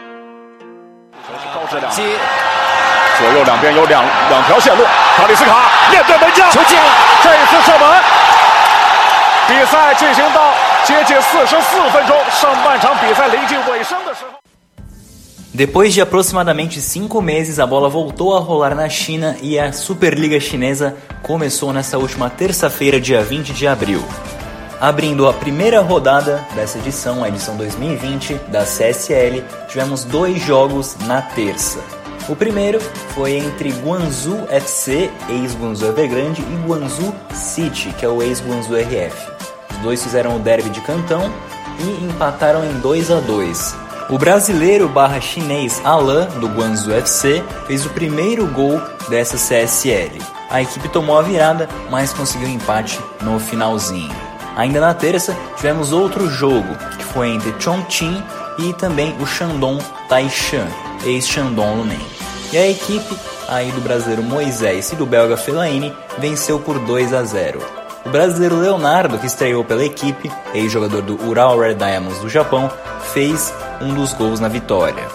左右两边有两条线路，卡里斯卡面对门将，球进了，这一次射门。比赛进行到接近44分钟，上半场比赛临近尾声的时候。
Depois de aproximadamente 5 meses, a bola voltou a rolar na China e a Superliga Chinesa começou nesta última terça-feira, dia 20 de abril. Abrindo a primeira rodada dessa edição, a edição 2020 da CSL, tivemos 2 jogos na terça. O primeiro foi entre Guangzhou FC, ex-Guangzhou Evergrande, e Guangzhou City, que é o ex-Guangzhou RF. Os dois fizeram o derby de Cantão e empataram em 2-2. O brasileiro chinês Alan, do Guangzhou FC, fez o primeiro gol dessa CSL. A equipe tomou a virada, mas conseguiu empate no finalzinho. Ainda na terça, tivemos outro jogo, que foi entre Chongqing e também o Shandong Taishan, ex-Shandong Luneng. E a equipe aí do brasileiro Moisés e do belga Fellaini venceu por 2-0. O brasileiro Leonardo, que estreou pela equipe, ex-jogador do Ural Red Diamonds do Japão, fez um dos gols na vitória.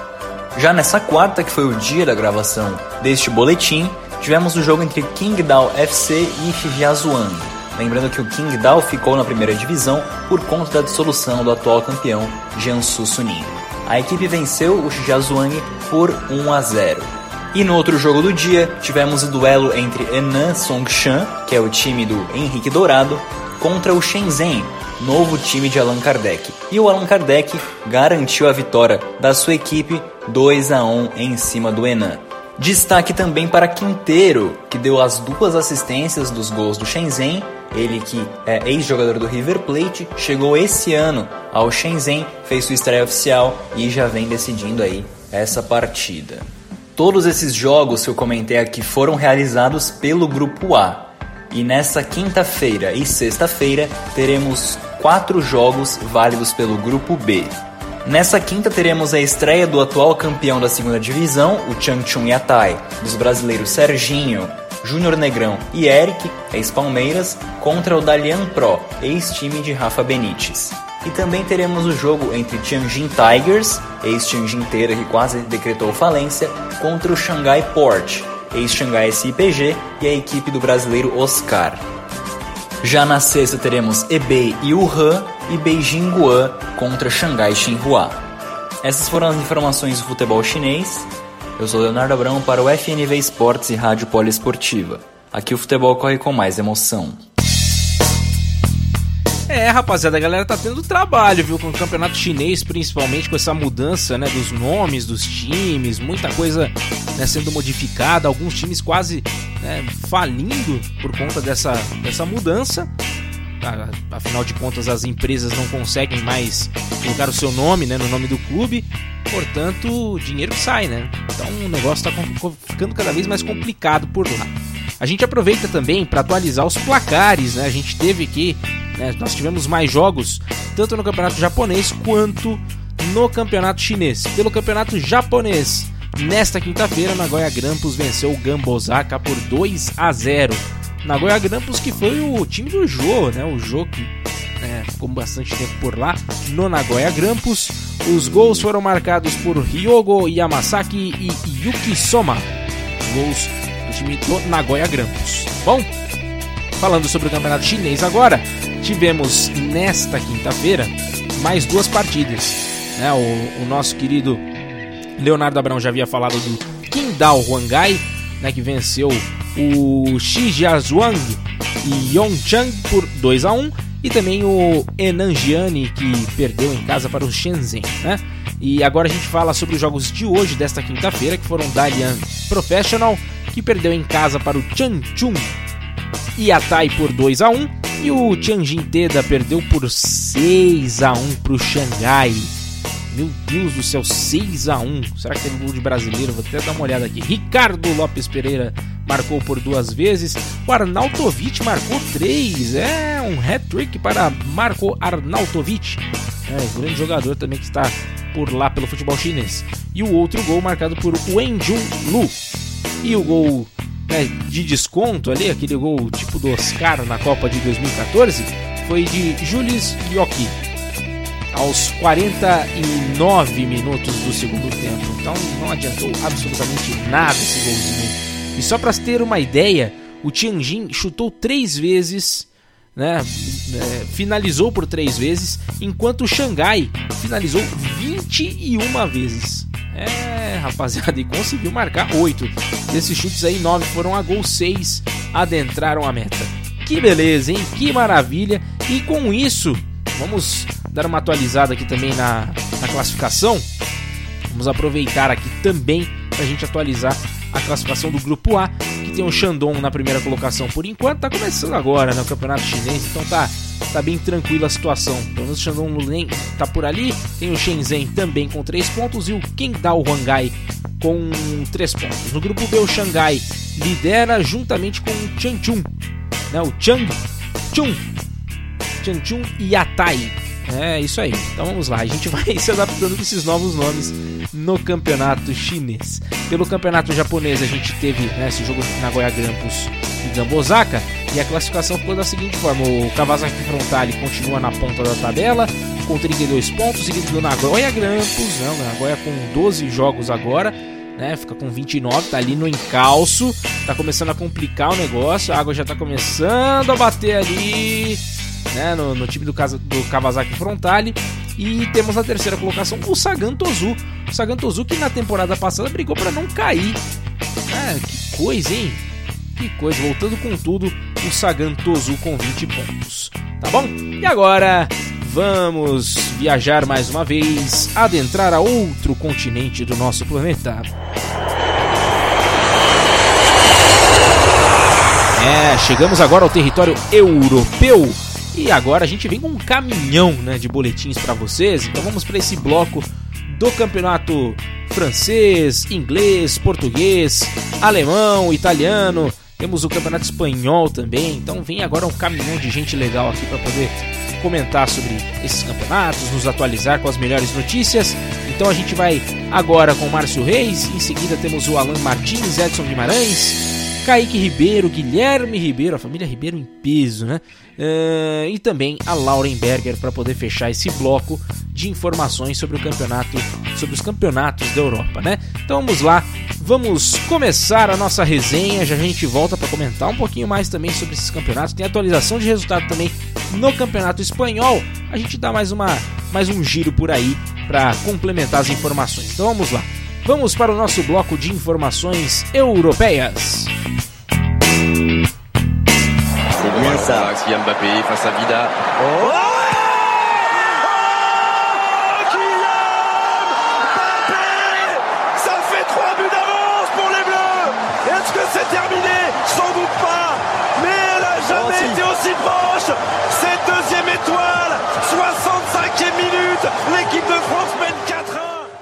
Já nessa quarta, que foi o dia da gravação deste boletim, tivemos o jogo entre Qingdao FC e Shijiazhuang. Lembrando que o Qingdao ficou na primeira divisão por conta da dissolução do atual campeão Jiangsu Suning. A equipe venceu o Shijiazhuang por 1-0. E no outro jogo do dia, tivemos o duelo entre Henan Songshan, que é o time do Henrique Dourado, contra o Shenzhen, novo time de Allan Kardec. E o Allan Kardec garantiu a vitória da sua equipe 2-1 em cima do Henan. Destaque também para Quinteiro, que deu as 2 assistências dos gols do Shenzhen. Ele que é ex-jogador do River Plate, chegou esse ano ao Shenzhen, fez sua estreia oficial e já vem decidindo aí essa partida. Todos esses jogos que eu comentei aqui foram realizados pelo Grupo A. E nessa quinta-feira e sexta-feira teremos 4 jogos válidos pelo Grupo B. Nessa quinta teremos a estreia do atual campeão da segunda divisão, o Changchun Yatai, dos brasileiros Serginho
Júnior Negrão e Eric, ex-Palmeiras, contra o Dalian Pro, ex-time de Rafa Benítez. E também teremos o jogo entre Tianjin Tigers, ex-Tianjinteira que quase decretou falência, contra o Xangai Port, ex-Xangai SIPG e a equipe do brasileiro Oscar. Já na sexta teremos Hebei e Wuhan e Beijing Guoan contra Xangai Xinhua. Essas foram as informações do futebol chinês. Eu sou Leonardo Abrão para o FNV Esportes e Rádio Poliesportiva. Aqui o futebol corre com mais emoção.
Rapaziada, a galera tá tendo trabalho, viu, com o campeonato chinês, principalmente com essa mudança, né, dos nomes dos times, muita coisa, né, sendo modificada, alguns times quase, né, falindo por conta dessa mudança. Afinal de contas, as empresas não conseguem mais colocar o seu nome, né, no nome do clube, portanto, o dinheiro sai, né? Então o negócio está ficando cada vez mais complicado por lá. A gente aproveita também para atualizar os placares, né? A gente teve aqui, né, nós tivemos mais jogos, tanto no campeonato japonês quanto no campeonato chinês. Pelo campeonato japonês, nesta quinta-feira, Nagoya Grampus venceu o Gamba Osaka por 2-0. Nagoya Grampus, que foi o time do Jô, né? O Jô que ficou bastante tempo por lá no Nagoya Grampus. Os gols foram marcados por Ryogo Yamasaki e Yuki Soma, gols do time do Nagoya Grampus. Bom, falando sobre o campeonato chinês agora, tivemos nesta quinta-feira mais duas partidas, né? O nosso querido Leonardo Abrão já havia falado do Qingdao Huangai, né, que venceu o Shijiazhuang e Yongchang por 2-1, e também o Enanjiani, que perdeu em casa para o Shenzhen, né? E agora a gente fala sobre os jogos de hoje, desta quinta-feira, que foram Dalian Professional, que perdeu em casa para o Changchun Yatai por 2-1, e o Tianjin Teda perdeu por 6-1 para o Xangai. Meu Deus do céu, 6-1. Será que teve gol de brasileiro? Vou até dar uma olhada aqui. Ricardo Lopes Pereira marcou por 2 vezes. O Arnautovic marcou 3. Um hat-trick para Marco Arnautovic. Grande jogador também que está por lá pelo futebol chinês. E o outro gol marcado por Wenjun Lu. E o gol, né, de desconto ali, aquele gol tipo do Oscar na Copa de 2014, foi de Julius Yoki, aos 49 minutos do segundo tempo. Então não adiantou absolutamente nada esse golzinho. E só para ter uma ideia, o Tianjin chutou 3 vezes, né? Finalizou por 3 vezes, enquanto o Xangai finalizou 21 vezes. Rapaziada, e conseguiu marcar 8. Desses chutes aí, 9 foram a gol, 6 adentraram a meta. Que beleza, hein? Que maravilha. E com isso, vamos dar uma atualizada aqui também na classificação. Vamos aproveitar aqui também para a gente atualizar a classificação do grupo A, que tem o Shandong na primeira colocação por enquanto. Tá começando agora, né, o campeonato chinês, então tá bem tranquila a situação. Pelo menos o Shandong tá por ali. Tem o Shenzhen também com 3 pontos e o Qingdao Huangai com 3 pontos. No grupo B, o Xangai lidera juntamente com o Changchun, né, o Changchun Yatai. Isso aí. Então vamos lá, a gente vai se adaptando com esses novos nomes no campeonato chinês. Pelo campeonato japonês a gente teve, né, esse jogo de Nagoya Grampus e Gamba Osaka, e a classificação ficou da seguinte forma: o Kawasaki Frontale continua na ponta da tabela com 32 pontos, seguido do Nagoya Grampus, né, o Nagoya com 12 jogos agora, né, fica com 29, tá ali no encalço, tá começando a complicar o negócio, a água já tá começando a bater ali, né, no time do Kawasaki Frontale. E temos na terceira colocação o Sagan Tosu. O Sagan Tosu, que na temporada passada brigou para não cair. Que coisa, hein? Que coisa. Voltando com tudo, o Sagan Tosu com 20 pontos. Tá bom? E agora vamos viajar mais uma vez, adentrar a outro continente do nosso planeta. Chegamos agora ao território europeu. E agora a gente vem com um caminhão, né, de boletins para vocês. Então vamos para esse bloco do campeonato francês, inglês, português, alemão, italiano. Temos o campeonato espanhol também. Então vem agora um caminhão de gente legal aqui para poder comentar sobre esses campeonatos, nos atualizar com as melhores notícias. Então a gente vai agora com o Márcio Reis. Em seguida temos o Alan Martins, Edson Guimarães, Kaique Ribeiro, Guilherme Ribeiro, a família Ribeiro em peso, né? E também a Lauren Berger para poder fechar esse bloco de informações sobre os campeonatos da Europa, né? Então vamos lá, vamos começar a nossa resenha. Já a gente volta para comentar um pouquinho mais também sobre esses campeonatos. Tem atualização de resultado também no Campeonato Espanhol. A gente dá mais um giro por aí para complementar as informações. Então vamos lá, vamos para o nosso bloco de informações europeias.
C'est bien ça. Kylian Mbappé face à Vida. Oh, Kylian Mbappé! Ça fait 3 buts d'avance pour les Bleus. Est-ce que c'est terminé? Sans doute pas. Mais elle n'a jamais été aussi proche. Cette deuxième étoile, 65e minute. L'équipe de France mène 4-1.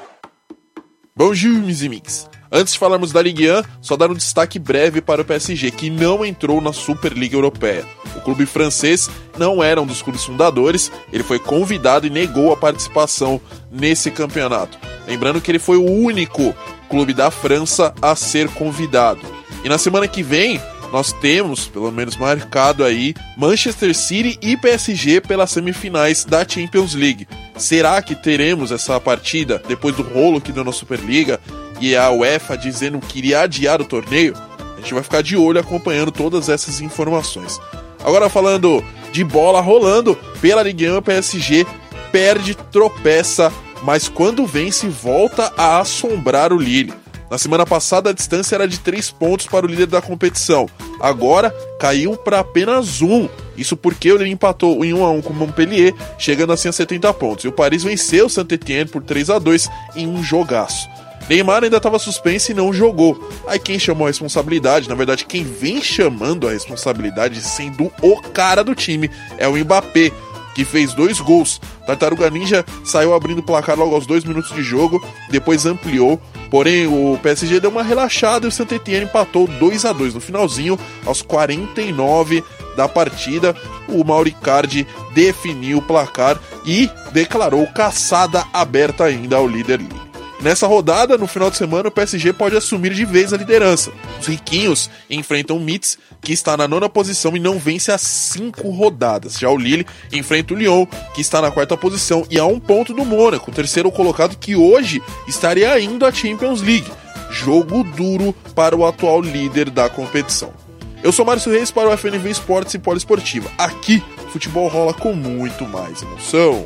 Bonjour, meus amigos. Antes de falarmos da Ligue 1, só dar um destaque breve para o PSG, que não entrou na Superliga Europeia. O clube francês não era um dos clubes fundadores, ele foi convidado e negou a participação nesse campeonato. Lembrando que ele foi o único clube da França a ser convidado. E na semana que vem, nós temos, pelo menos marcado aí, Manchester City e PSG pelas semifinais da Champions League. Será que teremos essa partida depois do rolo que deu na Superliga e a UEFA dizendo que iria adiar o torneio? A gente vai ficar de olho acompanhando todas essas informações. Agora falando de bola rolando, pela Ligue 1 o PSG perde, tropeça, mas quando vence volta a assombrar o Lille. Na semana passada a distância era de 3 pontos para o líder da competição. Agora caiu para apenas 1. Isso porque o Lille empatou em 1-1 com o Montpellier, chegando assim a 70 pontos. E o Paris venceu o Saint-Étienne por 3-2 em um jogaço. Neymar ainda estava suspenso e não jogou. Aí quem chamou a responsabilidade, na verdade quem vem chamando a responsabilidade, sendo o cara do time, é o Mbappé, que fez 2 gols. Tartaruga Ninja saiu abrindo o placar logo aos 2 minutos de jogo, depois ampliou, porém o PSG deu uma relaxada e o Saint-Étienne empatou 2-2 no finalzinho, aos 49 da partida. O Mauricardi definiu o placar e declarou caçada aberta ainda ao líder Lille. Nessa rodada, no final de semana, o PSG pode assumir de vez a liderança. Os riquinhos enfrentam o Metz, que está na 9ª posição e não vence há 5 rodadas. Já o Lille enfrenta o Lyon, que está na 4ª posição e a 1 ponto do Mônaco, o terceiro colocado que hoje estaria indo à Champions League. Jogo duro para o atual líder da competição. Eu sou Márcio Reis para o FNV Esportes e Poliesportiva. Aqui, o futebol rola com muito mais emoção.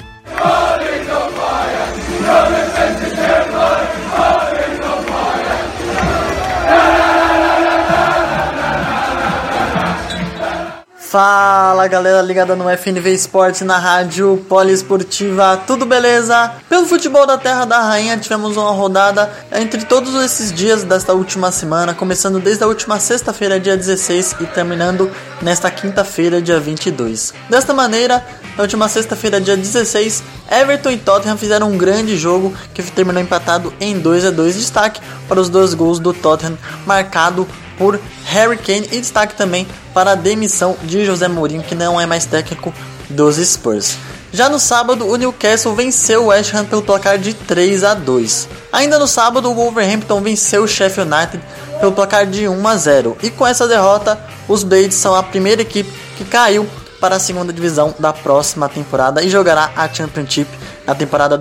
Fala galera ligada no FNV Esportes na rádio Poliesportiva, tudo beleza? Pelo futebol da Terra da Rainha tivemos uma rodada entre todos esses dias desta última semana, começando desde a última sexta-feira, dia 16, e terminando nesta quinta-feira, dia 22. Desta maneira, na última sexta-feira, dia 16, Everton e Tottenham fizeram um grande jogo que terminou empatado em 2-2, destaque para os 2 gols do Tottenham, marcado por Harry Kane, e destaque também para a demissão de José Mourinho, que não é mais técnico dos Spurs. Já no sábado, o Newcastle venceu o West Ham pelo placar de 3-2. Ainda no sábado, o Wolverhampton venceu o Sheffield United pelo placar de 1-0. E com essa derrota, os Blades são a primeira equipe que caiu para a segunda divisão da próxima temporada e jogará a Championship na temporada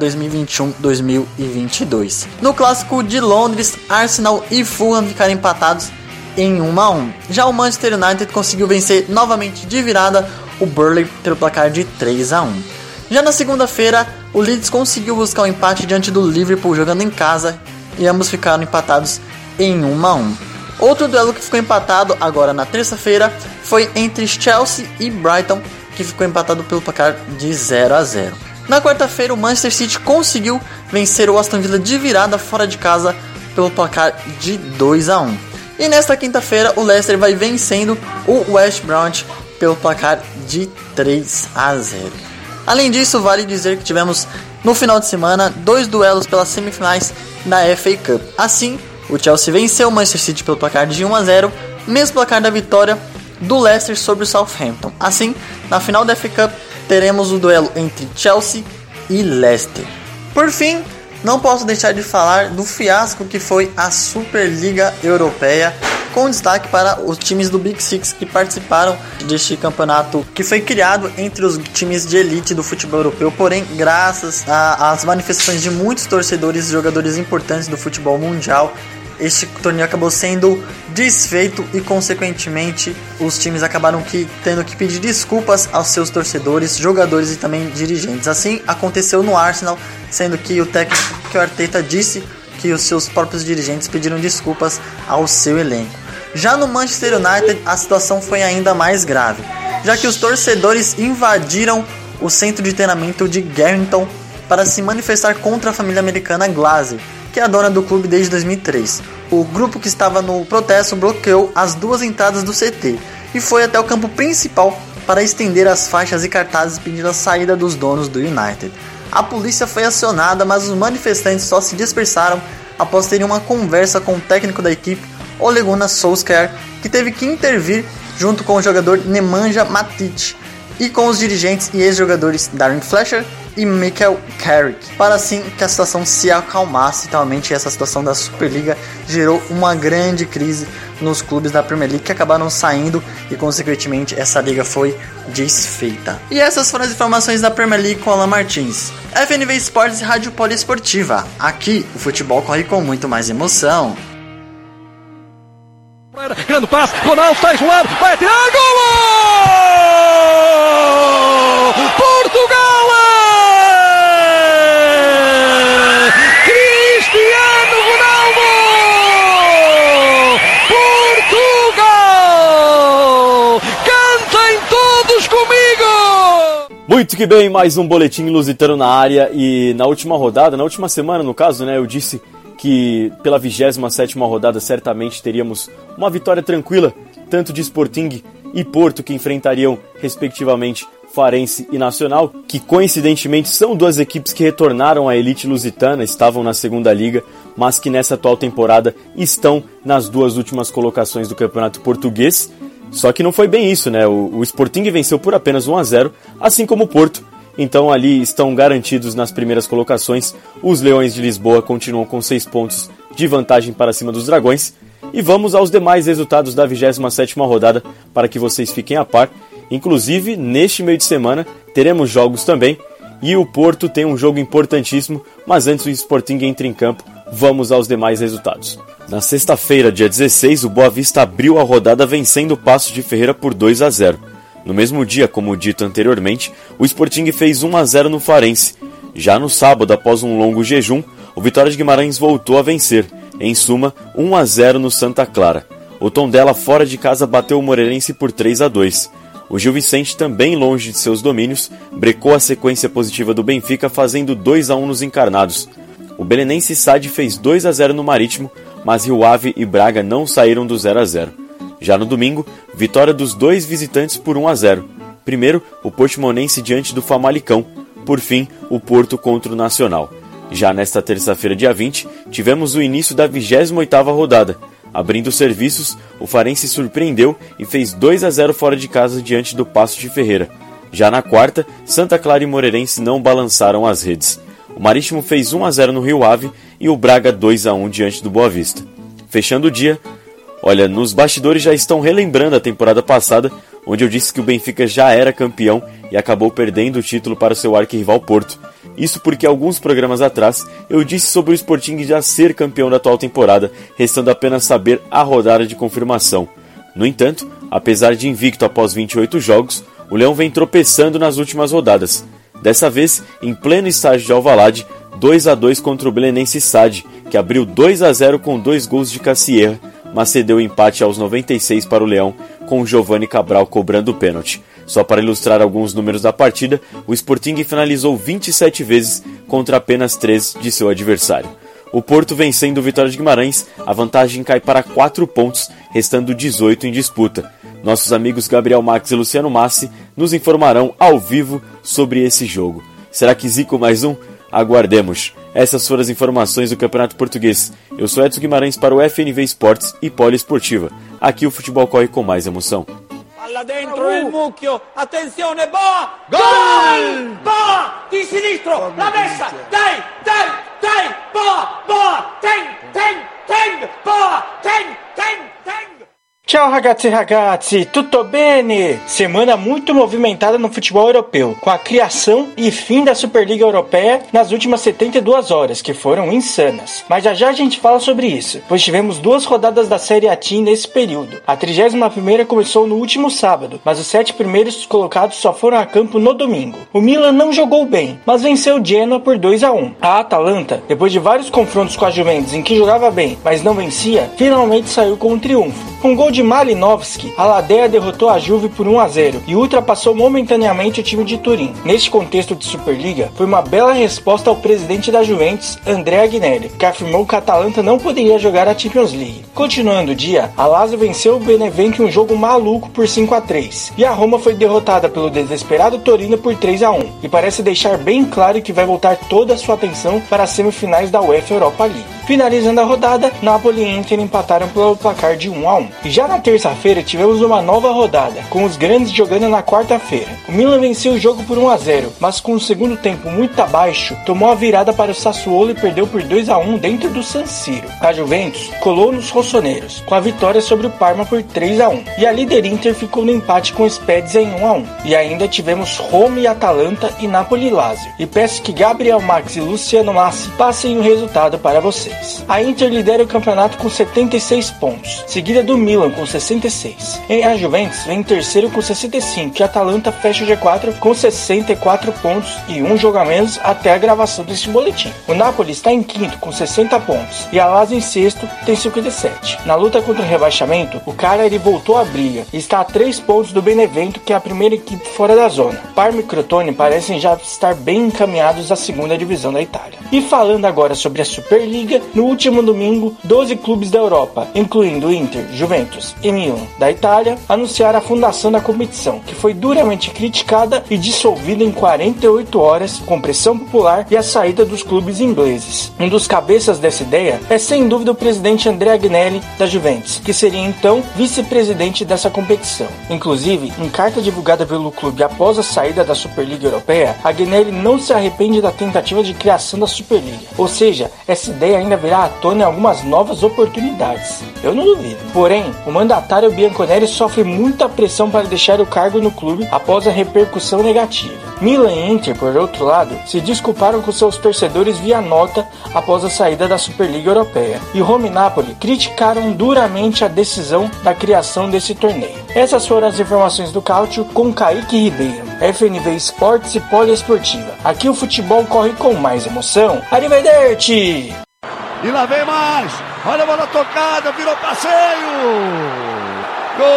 2021-2022. No clássico de Londres, Arsenal e Fulham ficaram empatados em 1-1. Já o Manchester United conseguiu vencer novamente de virada o Burnley pelo placar de 3-1. Já na segunda-feira, o Leeds conseguiu buscar um empate diante do Liverpool jogando em casa e ambos ficaram empatados em 1-1. Outro duelo que ficou empatado agora na terça-feira foi entre Chelsea e Brighton, que ficou empatado pelo placar de 0-0. Na quarta-feira, o Manchester City conseguiu vencer o Aston Villa de virada fora de casa pelo placar de 2-1. E nesta quinta-feira, o Leicester vai vencendo o West Bromwich pelo placar de 3-0. Além disso, vale dizer que tivemos no final de semana 2 duelos pelas semifinais da FA Cup. Assim, o Chelsea venceu o Manchester City pelo placar de 1-0, mesmo placar da vitória do Leicester sobre o Southampton. Assim, na final da FA Cup, teremos o duelo entre Chelsea e Leicester. Por fim, não posso deixar de falar do fiasco que foi a Superliga Europeia, com destaque para os times do Big Six que participaram deste campeonato que foi criado entre os times de elite do futebol europeu, porém graças às manifestações de muitos torcedores e jogadores importantes do futebol mundial, este torneio acabou sendo desfeito e, consequentemente, os times acabaram tendo que pedir desculpas aos seus torcedores, jogadores e também dirigentes. Assim aconteceu no Arsenal, sendo que o técnico Arteta disse que os seus próprios dirigentes pediram desculpas ao seu elenco. Já no Manchester United, a situação foi ainda mais grave, já que os torcedores invadiram o centro de treinamento de Garrington para se manifestar contra a família americana Glazer, que é a dona do clube desde 2003. O grupo que estava no protesto bloqueou as duas entradas do CT e foi até o campo principal para estender as faixas e cartazes pedindo a saída dos donos do United. A polícia foi acionada, mas os manifestantes só se dispersaram após terem uma conversa com o técnico da equipe, Ole Gunnar Solskjaer, que teve que intervir junto com o jogador Nemanja Matic e com os dirigentes e ex-jogadores Darren Fletcher e Michael Carrick, para assim que a situação se acalmasse. Realmente essa situação da Superliga gerou uma grande crise nos clubes da Premier League, que acabaram saindo e consequentemente essa liga foi desfeita. E essas foram as informações da Premier League com Alan Martins. FNV Esportes e Rádio Poliesportiva. Aqui o futebol corre com muito mais emoção.
Grande passe, Ronaldo está isolado, vai atirar, gol! Portugal! Cristiano Ronaldo! Portugal! Cantem todos comigo!
Muito que bem, mais um boletim lusitano na área. E na última rodada, na última semana no caso, né, eu disse que pela 27ª rodada certamente teríamos uma vitória tranquila, tanto de Sporting e Porto, que enfrentariam respectivamente Farense e Nacional, que coincidentemente são duas equipes que retornaram à elite lusitana, estavam na segunda liga, mas que nessa atual temporada estão nas duas últimas colocações do campeonato português. Só que não foi bem isso, né? O Sporting venceu por apenas 1-0, assim como o Porto. Então ali estão garantidos nas primeiras colocações. Os Leões de Lisboa continuam com 6 pontos de vantagem para cima dos Dragões. E vamos aos demais resultados da 27ª rodada para que vocês fiquem a par. Inclusive, neste meio de semana teremos jogos também. E o Porto tem um jogo importantíssimo, mas antes o Sporting entra em campo. Vamos aos demais resultados. Na sexta-feira, dia 16, o Boa Vista abriu a rodada vencendo o Paços de Ferreira por 2-0. No mesmo dia, como dito anteriormente, o Sporting fez 1-0 no Farense. Já no sábado, após um longo jejum, o Vitória de Guimarães voltou a vencer. Em suma, 1-0 no Santa Clara. O Tondela fora de casa bateu o Moreirense por 3-2. O Gil Vicente, também longe de seus domínios, brecou a sequência positiva do Benfica fazendo 2-1 nos encarnados. O belenense SAD fez 2-0 no Marítimo, mas Rio Ave e Braga não saíram do 0-0. Já no domingo, vitória dos dois visitantes por 1-0. Primeiro, o Portimonense diante do Famalicão. Por fim, o Porto contra o Nacional. Já nesta terça-feira, dia 20, tivemos o início da 28ª rodada. Abrindo os serviços, o Farense surpreendeu e fez 2-0 fora de casa diante do Paços de Ferreira. Já na quarta, Santa Clara e Moreirense não balançaram as redes. O Marítimo fez 1-0 no Rio Ave e o Braga 2-1 diante do Boa Vista. Fechando o dia, olha, nos bastidores já estão relembrando a temporada passada, onde eu disse que o Benfica já era campeão e acabou perdendo o título para o seu arquirrival Porto. Isso porque alguns programas atrás eu disse sobre o Sporting já ser campeão da atual temporada, restando apenas saber a rodada de confirmação. No entanto, apesar de invicto após 28 jogos, o Leão vem tropeçando nas últimas rodadas. Dessa vez, em pleno estádio de Alvalade, 2-2 contra o belenense SAD, que abriu 2-0 com 2 gols de Cassierra, mas cedeu o empate aos 96 para o Leão, com Giovanni Cabral cobrando o pênalti. Só para ilustrar alguns números da partida, o Sporting finalizou 27 vezes contra apenas 3 de seu adversário. O Porto vencendo o Vitória de Guimarães, a vantagem cai para 4 pontos, restando 18 em disputa. Nossos amigos Gabriel Max e Luciano Massi nos informarão ao vivo sobre esse jogo. Será que Zico mais um? Aguardemos. Essas foram as informações do Campeonato Português. Eu sou Edson Guimarães para o FNV Esportes e Poliesportiva. Aqui o futebol corre com mais emoção.
Palla dentro il mucchio, attenzione, Boa! Gol! Boa! Di sinistro, la messa, dai, Boa, ten, Boa, ten,
Ragazzi, tutto bene? Semana muito movimentada no futebol europeu, com a criação e fim da Superliga Europeia nas últimas 72 horas, que foram insanas. Mas já a gente fala sobre isso, pois tivemos 2 rodadas da Série A nesse período. A 31ª começou no último sábado, mas os 7 primeiros colocados só foram a campo no domingo. O Milan não jogou bem, mas venceu o Genoa por 2-1. A Atalanta, depois de vários confrontos com a Juventus em que jogava bem, mas não vencia, finalmente saiu com um triunfo. Com um gol de Malinovski, a Ladea derrotou a Juve por 1-0 e ultrapassou momentaneamente o time de Turim. Neste contexto de Superliga, foi uma bela resposta ao presidente da Juventus, Andrea Agnelli, que afirmou que a Atalanta não poderia jogar a Champions League. Continuando o dia, a Lazio venceu o Benevento em um jogo maluco por 5-3, e a Roma foi derrotada pelo desesperado Torino por 3-1, e parece deixar bem claro que vai voltar toda a sua atenção para as semifinais da UEFA Europa League. Finalizando a rodada, Napoli e Inter empataram pelo placar de 1-1. E já na terça-feira tivemos uma nova rodada, com os grandes jogando na quarta-feira. O Milan venceu o jogo por 1-0, mas com o segundo tempo muito abaixo, tomou a virada para o Sassuolo e perdeu por 2-1 dentro do San Siro. A Juventus colou nos rossoneiros, com a vitória sobre o Parma por 3-1. E a líder Inter ficou no empate com o Spezia em 1-1. E ainda tivemos Roma e Atalanta e Napoli e Lazio. E peço que Gabriel Max e Luciano Massi passem o resultado para vocês. A Inter lidera o campeonato com 76 pontos, seguida do Milan com 66. E a Juventus vem em terceiro com 65 e a Atalanta fecha o G4 com 64 pontos e um jogo a menos até a gravação deste boletim. O Napoli está em quinto com 60 pontos e a Lazio em sexto tem 57. Na luta contra o rebaixamento, o Cagliari voltou à briga e está a 3 pontos do Benevento, que é a primeira equipe fora da zona. Parma e Crotone parecem já estar bem encaminhados à segunda divisão da Itália. E falando agora sobre a Superliga, no último domingo, 12 clubes da Europa, incluindo Inter, Juventus e Milan da Itália, anunciaram a fundação da competição, que foi duramente criticada e dissolvida em 48 horas com pressão popular e a saída dos clubes ingleses. Um dos cabeças dessa ideia é sem dúvida o presidente Andrea Agnelli da Juventus, que seria então vice-presidente dessa competição. Inclusive, em carta divulgada pelo clube após a saída da Superliga Europeia, Agnelli não se arrepende da tentativa de criação da Superliga, ou seja, essa ideia ainda virá à tona em algumas novas oportunidades. Eu não duvido. Porém, o mandatário Bianconeri sofre muita pressão para deixar o cargo no clube após a repercussão negativa. Milan e Inter, por outro lado, se desculparam com seus torcedores via nota após a saída da Superliga Europeia. E Roma e Napoli criticaram duramente a decisão da criação desse torneio. Essas foram as informações do Cáutio com Kaique Ribeiro, FNV Esportes e Poliesportiva. Aqui o futebol corre com mais emoção. Arrivederci!
E lá vem mais, olha a bola tocada, virou passeio, gol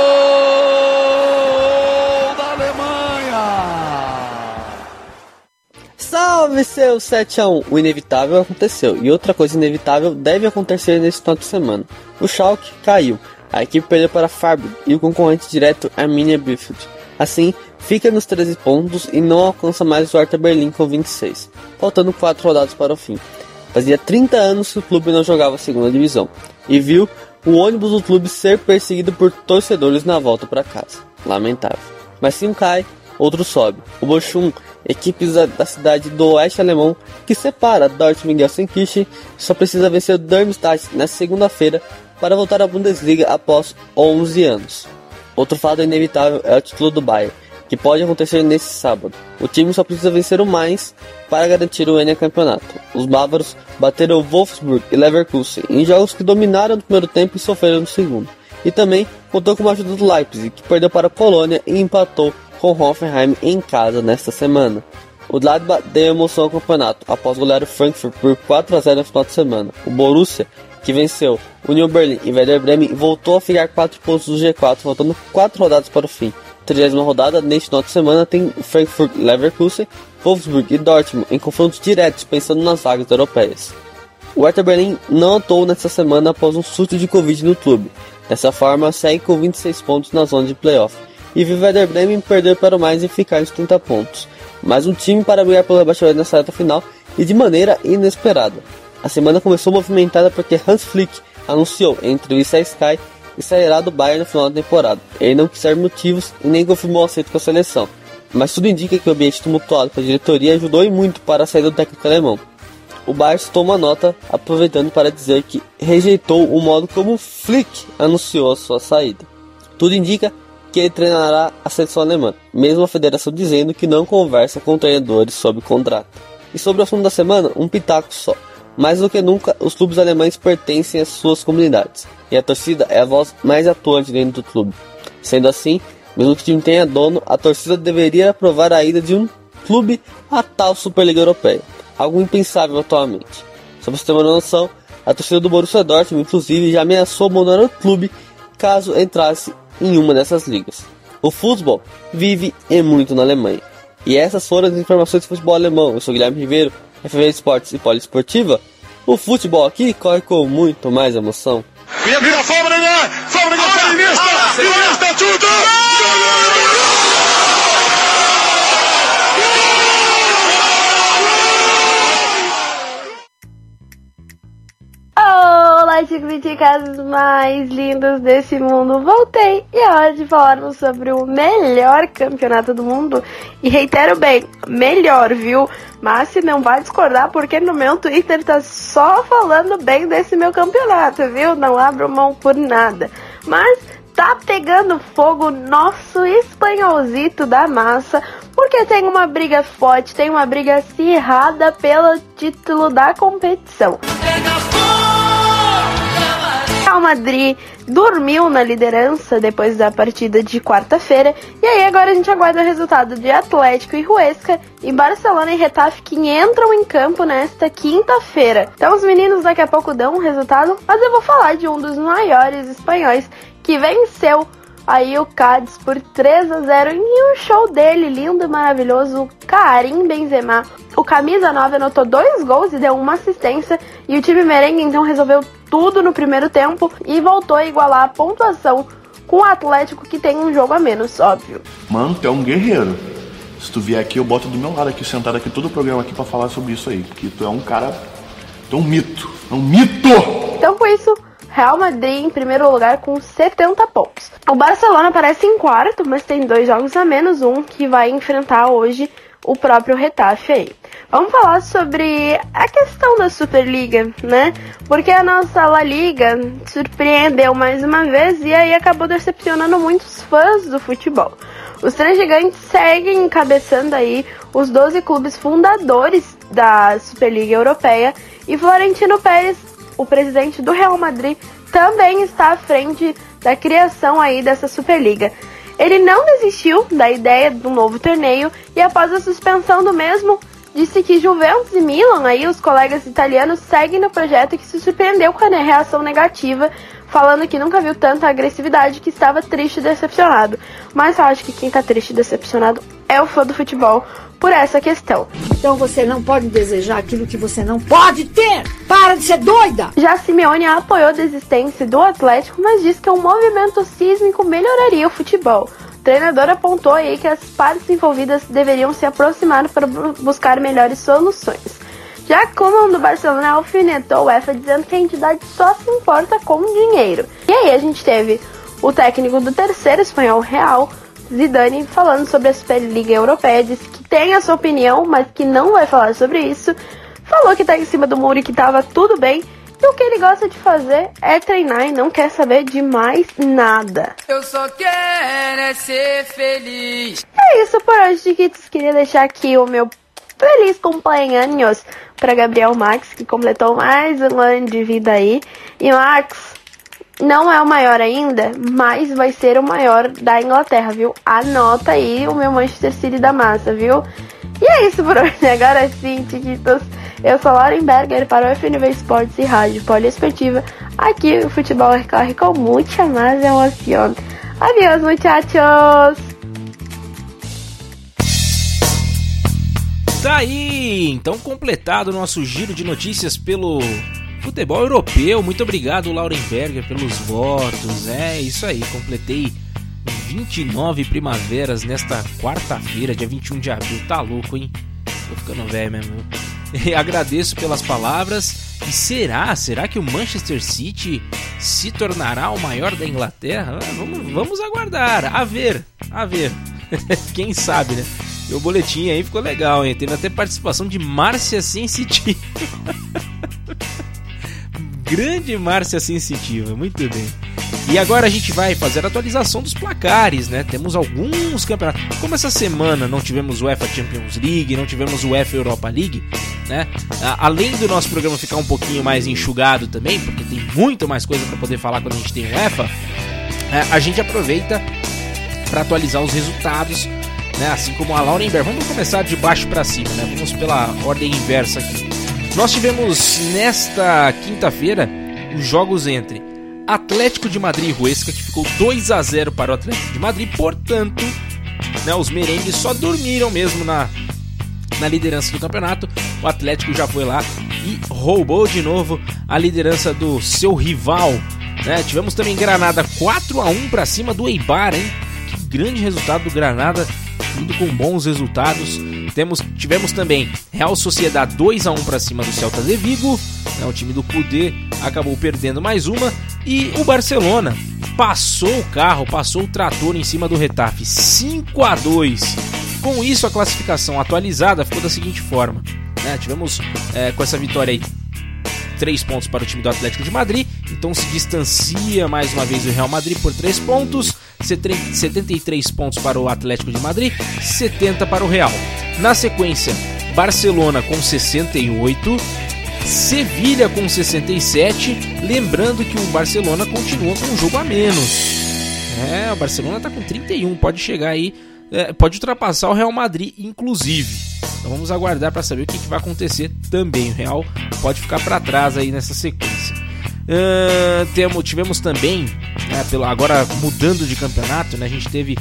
da Alemanha.
Salve seu 7-1, o inevitável aconteceu, e outra coisa inevitável deve acontecer nesse final de semana. O Schalke caiu, a equipe perdeu para Freiburg e o concorrente direto Arminia Bielefeld. Assim, fica nos 13 pontos e não alcança mais o Hertha Berlim com 26, faltando 4 rodadas para o fim. Fazia 30 anos que o clube não jogava a segunda divisão, e viu o ônibus do clube ser perseguido por torcedores na volta para casa. Lamentável. Mas se um cai, outro sobe. O Bochum, equipe da cidade do oeste alemão, que separa Dortmund e Gelsenkirchen, só precisa vencer o Darmstadt nesta segunda-feira para voltar à Bundesliga após 11 anos. Outro fato inevitável é o título do Bayern, que pode acontecer nesse sábado. O time só precisa vencer o Mainz para garantir o N-campeonato. Os bávaros bateram Wolfsburg e Leverkusen em jogos que dominaram no primeiro tempo e sofreram no segundo. E também contou com a ajuda do Leipzig, que perdeu para a Colônia e empatou com Hoffenheim em casa nesta semana. O Gladbach deu emoção ao campeonato após golear o Frankfurt por 4-0 no final de semana. O Borussia, que venceu Union Berlin e Werder Bremen, voltou a ficar 4 pontos do G4, faltando 4 rodadas para o fim. 30ª rodada, neste final de semana, tem Frankfurt, Leverkusen, Wolfsburg e Dortmund em confrontos diretos, pensando nas vagas europeias. O Hertha Berlim não atuou nesta semana após um surto de Covid no clube. Dessa forma, segue com 26 pontos na zona de playoff, e viu Werder Bremen perder para o Mainz e ficar nos 30 pontos. Mais um time para brigar pelo rebaixamento nessa reta final, e de maneira inesperada. A semana começou movimentada porque Hans Flick anunciou em entrevista à Sky e sairá do Bayern no final da temporada. Ele não quis dar motivos e nem confirmou o aceito com a seleção, mas tudo indica que o ambiente tumultuado com a diretoria ajudou e muito para a saída do técnico alemão. O Bayern citou uma nota aproveitando para dizer que rejeitou o modo como Flick anunciou a sua saída. Tudo indica que ele treinará a seleção alemã, mesmo a federação dizendo que não conversa com treinadores sob contrato. E sobre o assunto da semana, um pitaco só. Mais do que nunca, os clubes alemães pertencem às suas comunidades, e a torcida é a voz mais atuante dentro do clube. Sendo assim, mesmo que o time tenha dono, a torcida deveria aprovar a ida de um clube à tal Superliga Europeia, algo impensável atualmente. Só para você ter uma noção, a torcida do Borussia Dortmund, inclusive, já ameaçou abandonar o clube caso entrasse em uma dessas ligas. O futebol vive e muito na Alemanha. E essas foram as informações do futebol alemão. Eu sou Guilherme Ribeiro, FV Esportes e Poliesportiva. O futebol aqui corre com muito mais emoção.
Olá, chicos e chicas mais lindos desse mundo. Voltei e é hora de falarmos sobre o melhor campeonato do mundo. E reitero bem, melhor, viu? Mas se não vai discordar, porque no meu Twitter tá só falando bem desse meu campeonato, viu? Não abro mão por nada. Mas tá pegando fogo nosso espanholzito da massa, porque tem uma briga forte, tem uma briga acirrada pelo título da competição. Real Madrid dormiu na liderança depois da partida de quarta-feira, e aí agora a gente aguarda o resultado de Atlético e Huesca, e Barcelona e Getafe, que entram em campo nesta quinta-feira. Então os meninos daqui a pouco dão um resultado, mas eu vou falar de um dos maiores espanhóis que venceu aí o Cádiz por 3-0 em um show dele, lindo e maravilhoso, o Karim Benzema. O camisa 9 anotou 2 gols e deu uma assistência, e o time merengue então resolveu tudo no primeiro tempo e voltou a igualar a pontuação com o Atlético, que tem um jogo a menos, óbvio.
Mano, tu é um guerreiro. Se tu vier aqui, eu boto do meu lado aqui, sentado aqui todo o programa aqui pra falar sobre isso aí, porque tu é um cara, tu é um mito, Então com isso, Real Madrid em primeiro lugar com 70 pontos. O Barcelona aparece em quarto, mas tem 2 jogos a menos, um que vai enfrentar hoje o próprio Getafe aí. Vamos falar sobre a questão da Superliga, né? Porque a nossa La Liga surpreendeu mais uma vez e aí acabou decepcionando muitos fãs do futebol. Os 3 gigantes seguem encabeçando aí os 12 clubes fundadores da Superliga Europeia, e Florentino Pérez, o presidente do Real Madrid, também está à frente da criação aí dessa Superliga. Ele não desistiu da ideia do novo torneio e, após a suspensão do mesmo, disse que Juventus e Milan, aí os colegas italianos, seguem no projeto, e que se surpreendeu com a reação negativa, falando que nunca viu tanta agressividade, que estava triste e decepcionado. Mas eu acho que quem está triste e decepcionado é o fã do futebol por essa questão.
Então você não pode desejar aquilo que você não pode ter! Para de ser doida!
Já Simeone apoiou a desistência do Atlético, mas disse que um movimento sísmico melhoraria o futebol. O treinador apontou aí que as partes envolvidas deveriam se aproximar para buscar melhores soluções. Já Koeman do Barcelona alfinetou o UEFA, dizendo que a entidade só se importa com dinheiro. E aí a gente teve o técnico do terceiro espanhol, Real, Zidane, falando sobre a Superliga Europeia, disse que tem a sua opinião, mas que não vai falar sobre isso. Falou que tá em cima do muro e que tava tudo bem, e o que ele gosta de fazer é treinar e não quer saber de mais nada.
Eu só quero é ser feliz.
É isso por hoje, chiquitos. Queria deixar aqui o meu feliz cumpleaños para Gabriel Max, que completou mais um ano de vida aí. E Max não é o maior ainda, mas vai ser o maior da Inglaterra, viu? Anota aí o meu Manchester City da massa, viu? E é isso por hoje. Agora sim, chiquitos. Eu sou Lauren Berger para o FNV Esportes e Rádio Poliesportiva. Aqui o futebol recorre com muita mais emoção. Adiós, muchachos!
Tá aí, então completado o nosso giro de notícias pelo futebol europeu. Muito obrigado, Lauren Berger, pelos votos. É isso aí, completei 29 primaveras nesta quarta-feira, dia 21 de abril. Tá louco, hein? Tô ficando velho mesmo. Agradeço pelas palavras. E será que o Manchester City se tornará o maior da Inglaterra? Vamos aguardar, a ver. Quem sabe, né? E o boletim aí ficou legal, hein? Teve até participação de Márcia Sensitiva. Grande Márcia Sensitiva, muito bem. E agora a gente vai fazer a atualização dos placares, né? Temos alguns campeonatos. Como essa semana não tivemos UEFA Champions League, não tivemos UEFA Europa League, né? Além do nosso programa ficar um pouquinho mais enxugado também, porque tem muito mais coisa para poder falar quando a gente tem UEFA, a gente aproveita para atualizar os resultados, né? Assim como a Laurenberg. Vamos começar de baixo para cima, né? Vamos pela ordem inversa aqui. Nós tivemos nesta quinta-feira os jogos entre Atlético de Madrid e Huesca, que ficou 2-0 para o Atlético de Madrid. Portanto, né, os merengues só dormiram mesmo na liderança do campeonato. O Atlético já foi lá e roubou de novo a liderança do seu rival, né? Tivemos também Granada 4-1 para cima do Eibar, hein? Que grande resultado do Granada, tudo com bons resultados. Tivemos também Real Sociedad 2-1 para cima do Celta de Vigo, né? O time do Kudê acabou perdendo mais uma. E o Barcelona passou o carro, passou o trator em cima do Getafe, 5-2. Com isso, a classificação atualizada ficou da seguinte forma, né? Tivemos com essa vitória aí 3 pontos para o time do Atlético de Madrid, então se distancia mais uma vez o Real Madrid por 3 pontos, 73 pontos para o Atlético de Madrid, 70 para o Real. Na sequência, Barcelona com 68, Sevilha com 67, lembrando que o Barcelona continua com um jogo a menos. O Barcelona está com 31, pode chegar aí, pode ultrapassar o Real Madrid, inclusive. Então vamos aguardar para saber o que vai acontecer também. O Real pode ficar para trás aí nessa sequência. Tivemos também, agora mudando de campeonato, né, a gente teve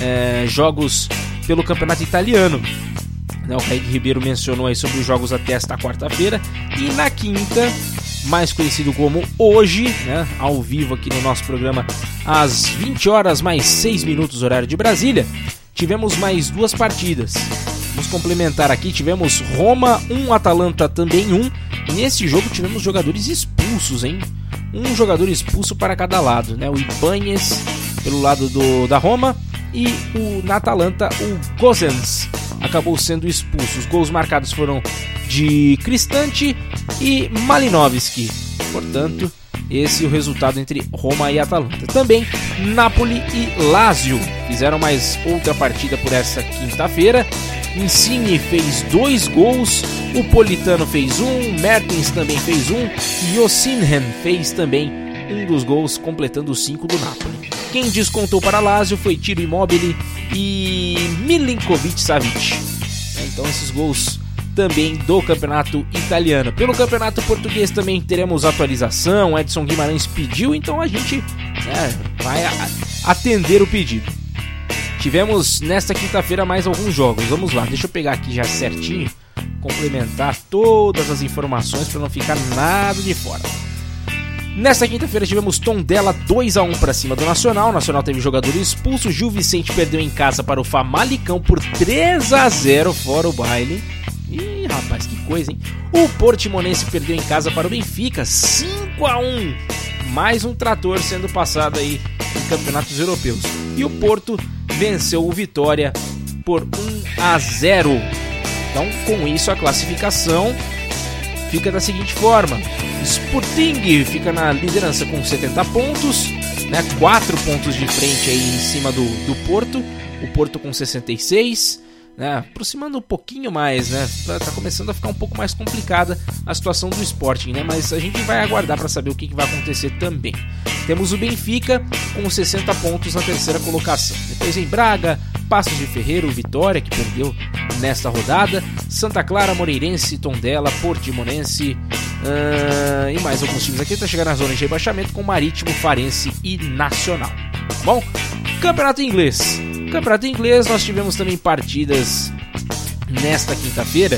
jogos pelo campeonato italiano. O Kaique Ribeiro mencionou aí sobre os jogos até esta quarta-feira. E na quinta, mais conhecido como hoje, né, ao vivo aqui no nosso programa, às 20 horas mais 6 minutos, horário de Brasília, tivemos mais 2 partidas. Vamos complementar aqui, tivemos Roma 1, Atalanta também 1. E nesse jogo tivemos jogadores expulsos, hein? Um jogador expulso para cada lado, né? O Ibanez pelo lado da Roma e na Atalanta o Gosens acabou sendo expulso. Os gols marcados foram de Cristante e Malinovski. Portanto, esse é o resultado entre Roma e Atalanta. Também Napoli e Lazio fizeram mais outra partida por essa quinta-feira. Insigne fez 2 gols, o Politano fez 1, Mertens também fez 1 e Osimhen fez também um dos gols, completando os 5 do Napoli. Quem descontou para Lazio foi Ciro Immobile e Milinkovic-Savic. Então esses gols também do campeonato italiano. Pelo campeonato português também teremos atualização. Edson Guimarães pediu, então a gente vai atender o pedido. Tivemos nesta quinta-feira mais alguns jogos. Vamos lá, deixa eu pegar aqui já certinho, complementar todas as informações para não ficar nada de fora. Nesta quinta-feira tivemos Tondela 2-1 para cima do Nacional. O Nacional teve jogador expulso. Gil Vicente perdeu em casa para o Famalicão por 3-0 fora o baile. Ih, rapaz, que coisa, hein? O Portimonense perdeu em casa para o Benfica 5-1. Mais um trator sendo passado aí em campeonatos europeus. E o Porto venceu o Vitória por 1-0. Então, com isso, a classificação fica da seguinte forma: Sporting fica na liderança com 70 pontos, né? 4 pontos de frente aí em cima do Porto. O Porto com 66, né? Aproximando um pouquinho mais, né? Tá começando a ficar um pouco mais complicada a situação do Sporting, né? Mas a gente vai aguardar para saber o que vai acontecer também. Temos o Benfica com 60 pontos na terceira colocação. Depois em Braga, Passos de Ferreira, o Vitória, que perdeu nesta rodada, Santa Clara, Moreirense, Tondela, Portimonense e mais alguns times aqui para chegar na zona de rebaixamento com Marítimo, Farense e Nacional. Bom, Campeonato Inglês. Campeonato Inglês, nós tivemos também partidas nesta quinta-feira.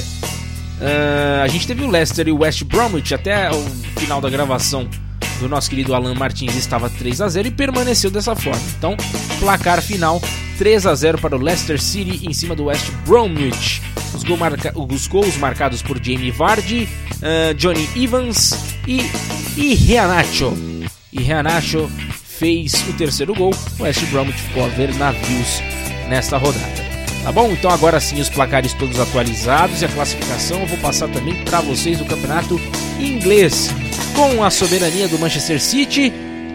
A gente teve o Leicester e o West Bromwich. Até o final da gravação do nosso querido Alan Martins estava 3-0 e permaneceu dessa forma. Então, placar final 3-0 para o Leicester City em cima do West Bromwich. Os gols marcados por Jamie Vardy, Johnny Evans e Reanacho. E Reanacho fez o terceiro gol. O West Bromwich ficou a ver navios nesta rodada. Tá bom? Então agora sim os placares todos atualizados e a classificação eu vou passar também para vocês do campeonato inglês. Com a soberania do Manchester City,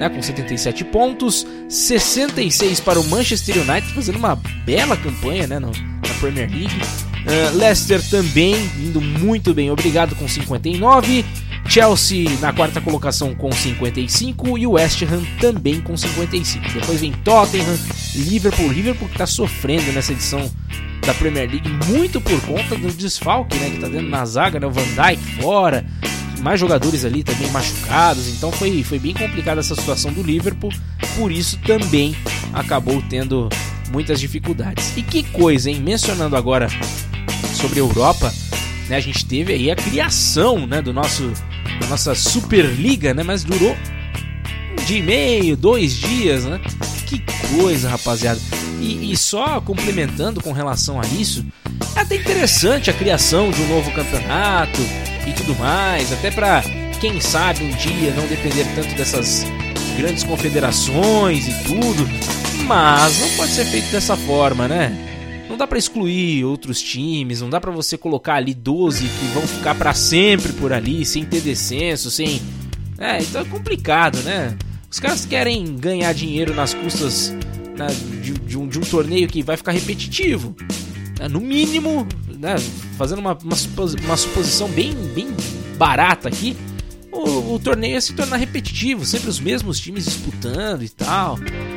né, com 77 pontos, 66 para o Manchester United, fazendo uma bela campanha, né, na Premier League. Leicester também indo muito bem, obrigado, com 59. Chelsea na quarta colocação com 55 e o West Ham também com 55. Depois vem Tottenham, Liverpool que está sofrendo nessa edição da Premier League muito por conta do desfalque, né, que está dando na zaga, né, o Van Dijk fora, mais jogadores ali também machucados, então foi bem complicada essa situação do Liverpool, por isso também acabou tendo muitas dificuldades. E que coisa, hein? Mencionando agora sobre a Europa, né, a gente teve aí a criação, né, da nossa Superliga, né, mas durou um dia e meio, 2 dias, né? Que coisa, rapaziada. E só complementando com relação a isso, é até interessante a criação de um novo campeonato e tudo mais, até para quem sabe um dia não depender tanto dessas grandes confederações e tudo, mas não pode ser feito dessa forma, né? Não dá pra excluir outros times, não dá pra você colocar ali 12 que vão ficar pra sempre por ali, sem ter descenso, sem... então é complicado, né? Os caras querem ganhar dinheiro nas custas, né, de um torneio que vai ficar repetitivo. No mínimo, né, fazendo uma suposição bem barata aqui, o torneio ia se tornar repetitivo, sempre os mesmos times disputando e tal.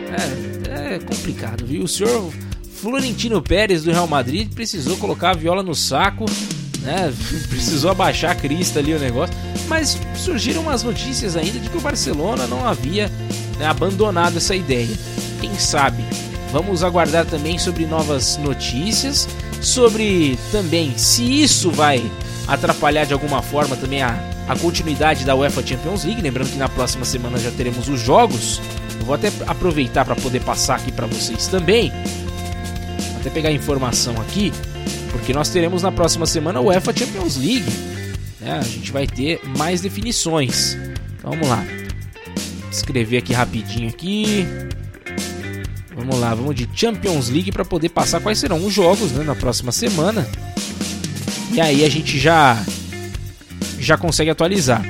É complicado, viu? O senhor Florentino Pérez do Real Madrid precisou colocar a viola no saco, né? Precisou abaixar a crista ali o negócio, mas surgiram umas notícias ainda de que o Barcelona não havia, né, abandonado essa ideia. Quem sabe? Vamos aguardar também sobre novas notícias, sobre também se isso vai atrapalhar de alguma forma também a continuidade da UEFA Champions League. Lembrando que na próxima semana já teremos os jogos. Eu vou até aproveitar para poder passar aqui para vocês também, até pegar a informação aqui, porque nós teremos na próxima semana a UEFA Champions League, né? A gente vai ter mais definições. Então vamos lá, escrever aqui rapidinho aqui. Vamos lá, vamos de Champions League para poder passar quais serão os jogos, né, na próxima semana. E aí a gente já consegue atualizar.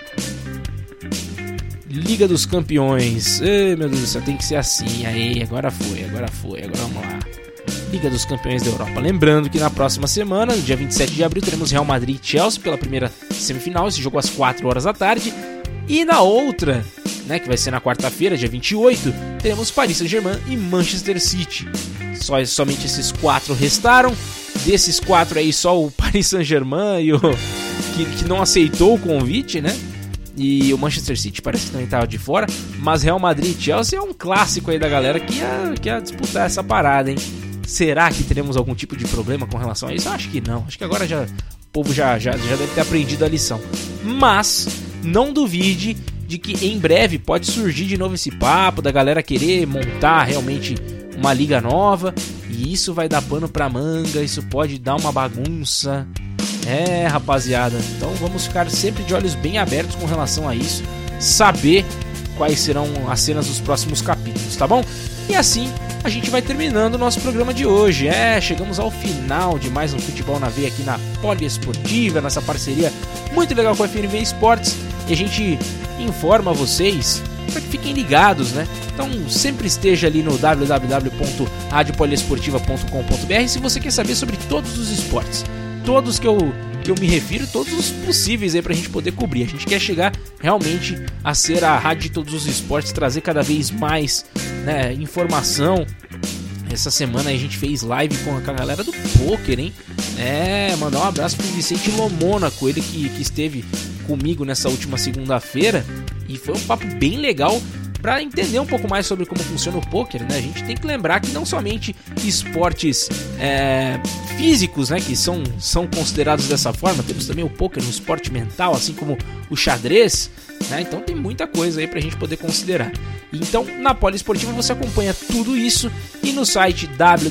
Liga dos Campeões. Ai, meu Deus do céu, tem que ser assim. Aí, agora foi. Agora vamos lá. Liga dos Campeões da Europa. Lembrando que na próxima semana, no dia 27 de abril, teremos Real Madrid e Chelsea pela primeira semifinal. Esse jogo às 4 horas da tarde. E na outra, né, que vai ser na quarta-feira, dia 28, teremos Paris Saint-Germain e Manchester City. Somente esses 4 restaram. Desses 4 aí, só o Paris Saint-Germain e o que não aceitou o convite, né? E o Manchester City parece que também estava de fora. Mas Real Madrid e Chelsea é um clássico aí da galera que ia disputar essa parada, hein? Será que teremos algum tipo de problema com relação a isso? Acho que não. Acho que agora o povo já deve ter aprendido a lição. Mas não duvide de que em breve pode surgir de novo esse papo da galera querer montar realmente uma liga nova. E isso vai dar pano pra manga, isso pode dar uma bagunça. Rapaziada, então vamos ficar sempre de olhos bem abertos com relação a isso, saber quais serão as cenas dos próximos capítulos, tá bom? E assim a gente vai terminando o nosso programa de hoje. Chegamos ao final de mais um Futebol na Veia aqui na Poliesportiva, nessa parceria muito legal com a FNV Esportes, e a gente informa vocês para que fiquem ligados, né? Então sempre esteja ali no www.radiopoliesportiva.com.br se você quer saber sobre todos os esportes. Todos que eu me refiro, todos os possíveis aí pra gente poder cobrir. A gente quer chegar realmente a ser a rádio de todos os esportes, trazer cada vez mais, né, informação. Essa semana a gente fez live com a galera do poker, hein? Mandar um abraço pro Vicente Lomônaco, ele que esteve comigo nessa última segunda-feira, e foi um papo bem legal para entender um pouco mais sobre como funciona o poker, né? A gente tem que lembrar que não somente esportes físicos, né, que são considerados dessa forma, temos também o poker, um esporte mental, assim como o xadrez, né? Então tem muita coisa aí pra gente poder considerar. Então na Poliesportiva você acompanha tudo isso, e no site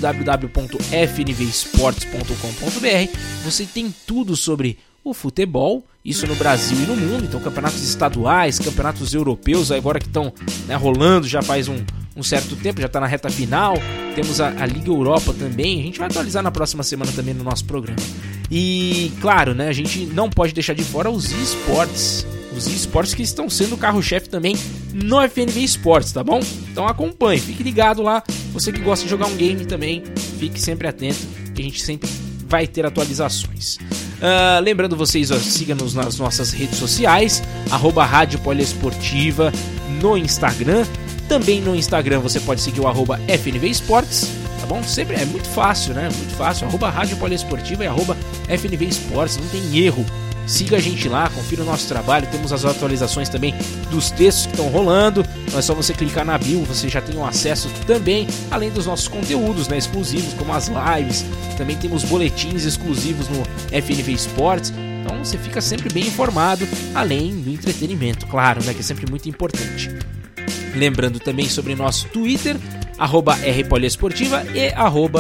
www.fnvesportes.com.br você tem tudo sobre o futebol, isso no Brasil e no mundo. Então campeonatos estaduais, campeonatos europeus agora que estão, né, rolando já faz um certo tempo, já está na reta final. Temos a Liga Europa também, a gente vai atualizar na próxima semana também no nosso programa. E claro, né, a gente não pode deixar de fora os esportes, Os esportes que estão sendo o carro-chefe também no FNV Esportes, tá bom? Então acompanhe, fique ligado lá. Você que gosta de jogar um game também, fique sempre atento, que a gente sempre vai ter atualizações. Lembrando vocês, siga-nos nas nossas redes sociais, @Rádio Poliesportiva no Instagram. Também no Instagram você pode seguir o @FNV Esportes, tá bom? Sempre é muito fácil, né? Muito fácil, @Rádio Poliesportiva e @FNV Esportes, não tem erro. Siga a gente lá, confira o nosso trabalho, temos as atualizações também dos textos que estão rolando, então é só você clicar na bio, você já tem um acesso também, além dos nossos conteúdos, né, exclusivos, como as lives, também temos boletins exclusivos no FNV Esportes, então você fica sempre bem informado, além do entretenimento, claro, né, que é sempre muito importante. Lembrando também sobre nosso Twitter, @RPoliesportiva e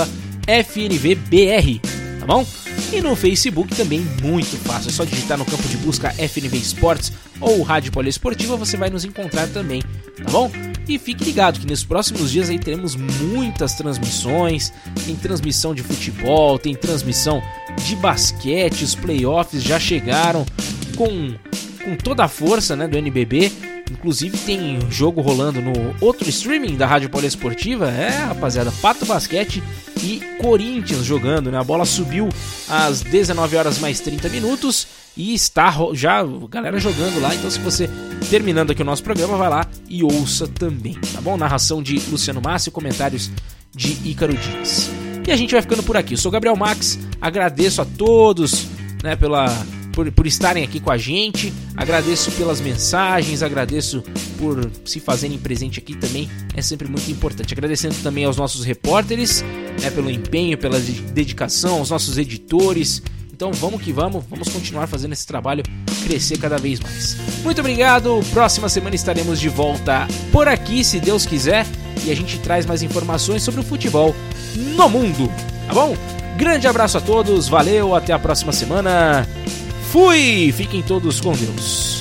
@FNVBR, tá bom? E no Facebook também muito fácil, é só digitar no campo de busca FNV Esportes ou Rádio Poliesportiva, você vai nos encontrar também, tá bom? E fique ligado que nos próximos dias aí teremos muitas transmissões, tem transmissão de futebol, tem transmissão de basquete, os playoffs já chegaram com toda a força, né, do NBB. Inclusive tem jogo rolando no outro streaming da Rádio Poliesportiva, rapaziada, Pato Basquete e Corinthians jogando, né? A bola subiu às 19h mais 30 e está já a galera jogando lá, então se você, terminando aqui o nosso programa, vai lá e ouça também, tá bom? Narração de Luciano Massi e comentários de Ícaro Dias. E a gente vai ficando por aqui, eu sou Gabriel Max, agradeço a todos, né, por estarem aqui com a gente, agradeço pelas mensagens, agradeço por se fazerem presente aqui também, é sempre muito importante. Agradecendo também aos nossos repórteres, né, pelo empenho, pela dedicação, aos nossos editores. Então vamos que vamos continuar fazendo esse trabalho crescer cada vez mais. Muito obrigado, próxima semana estaremos de volta por aqui, se Deus quiser, e a gente traz mais informações sobre o futebol no mundo, tá bom? Grande abraço a todos, valeu, até a próxima semana. Fui! Fiquem todos com Deus.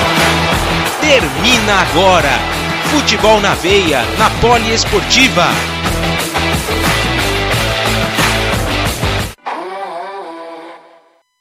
Termina agora. Futebol na veia, na Poliesportiva.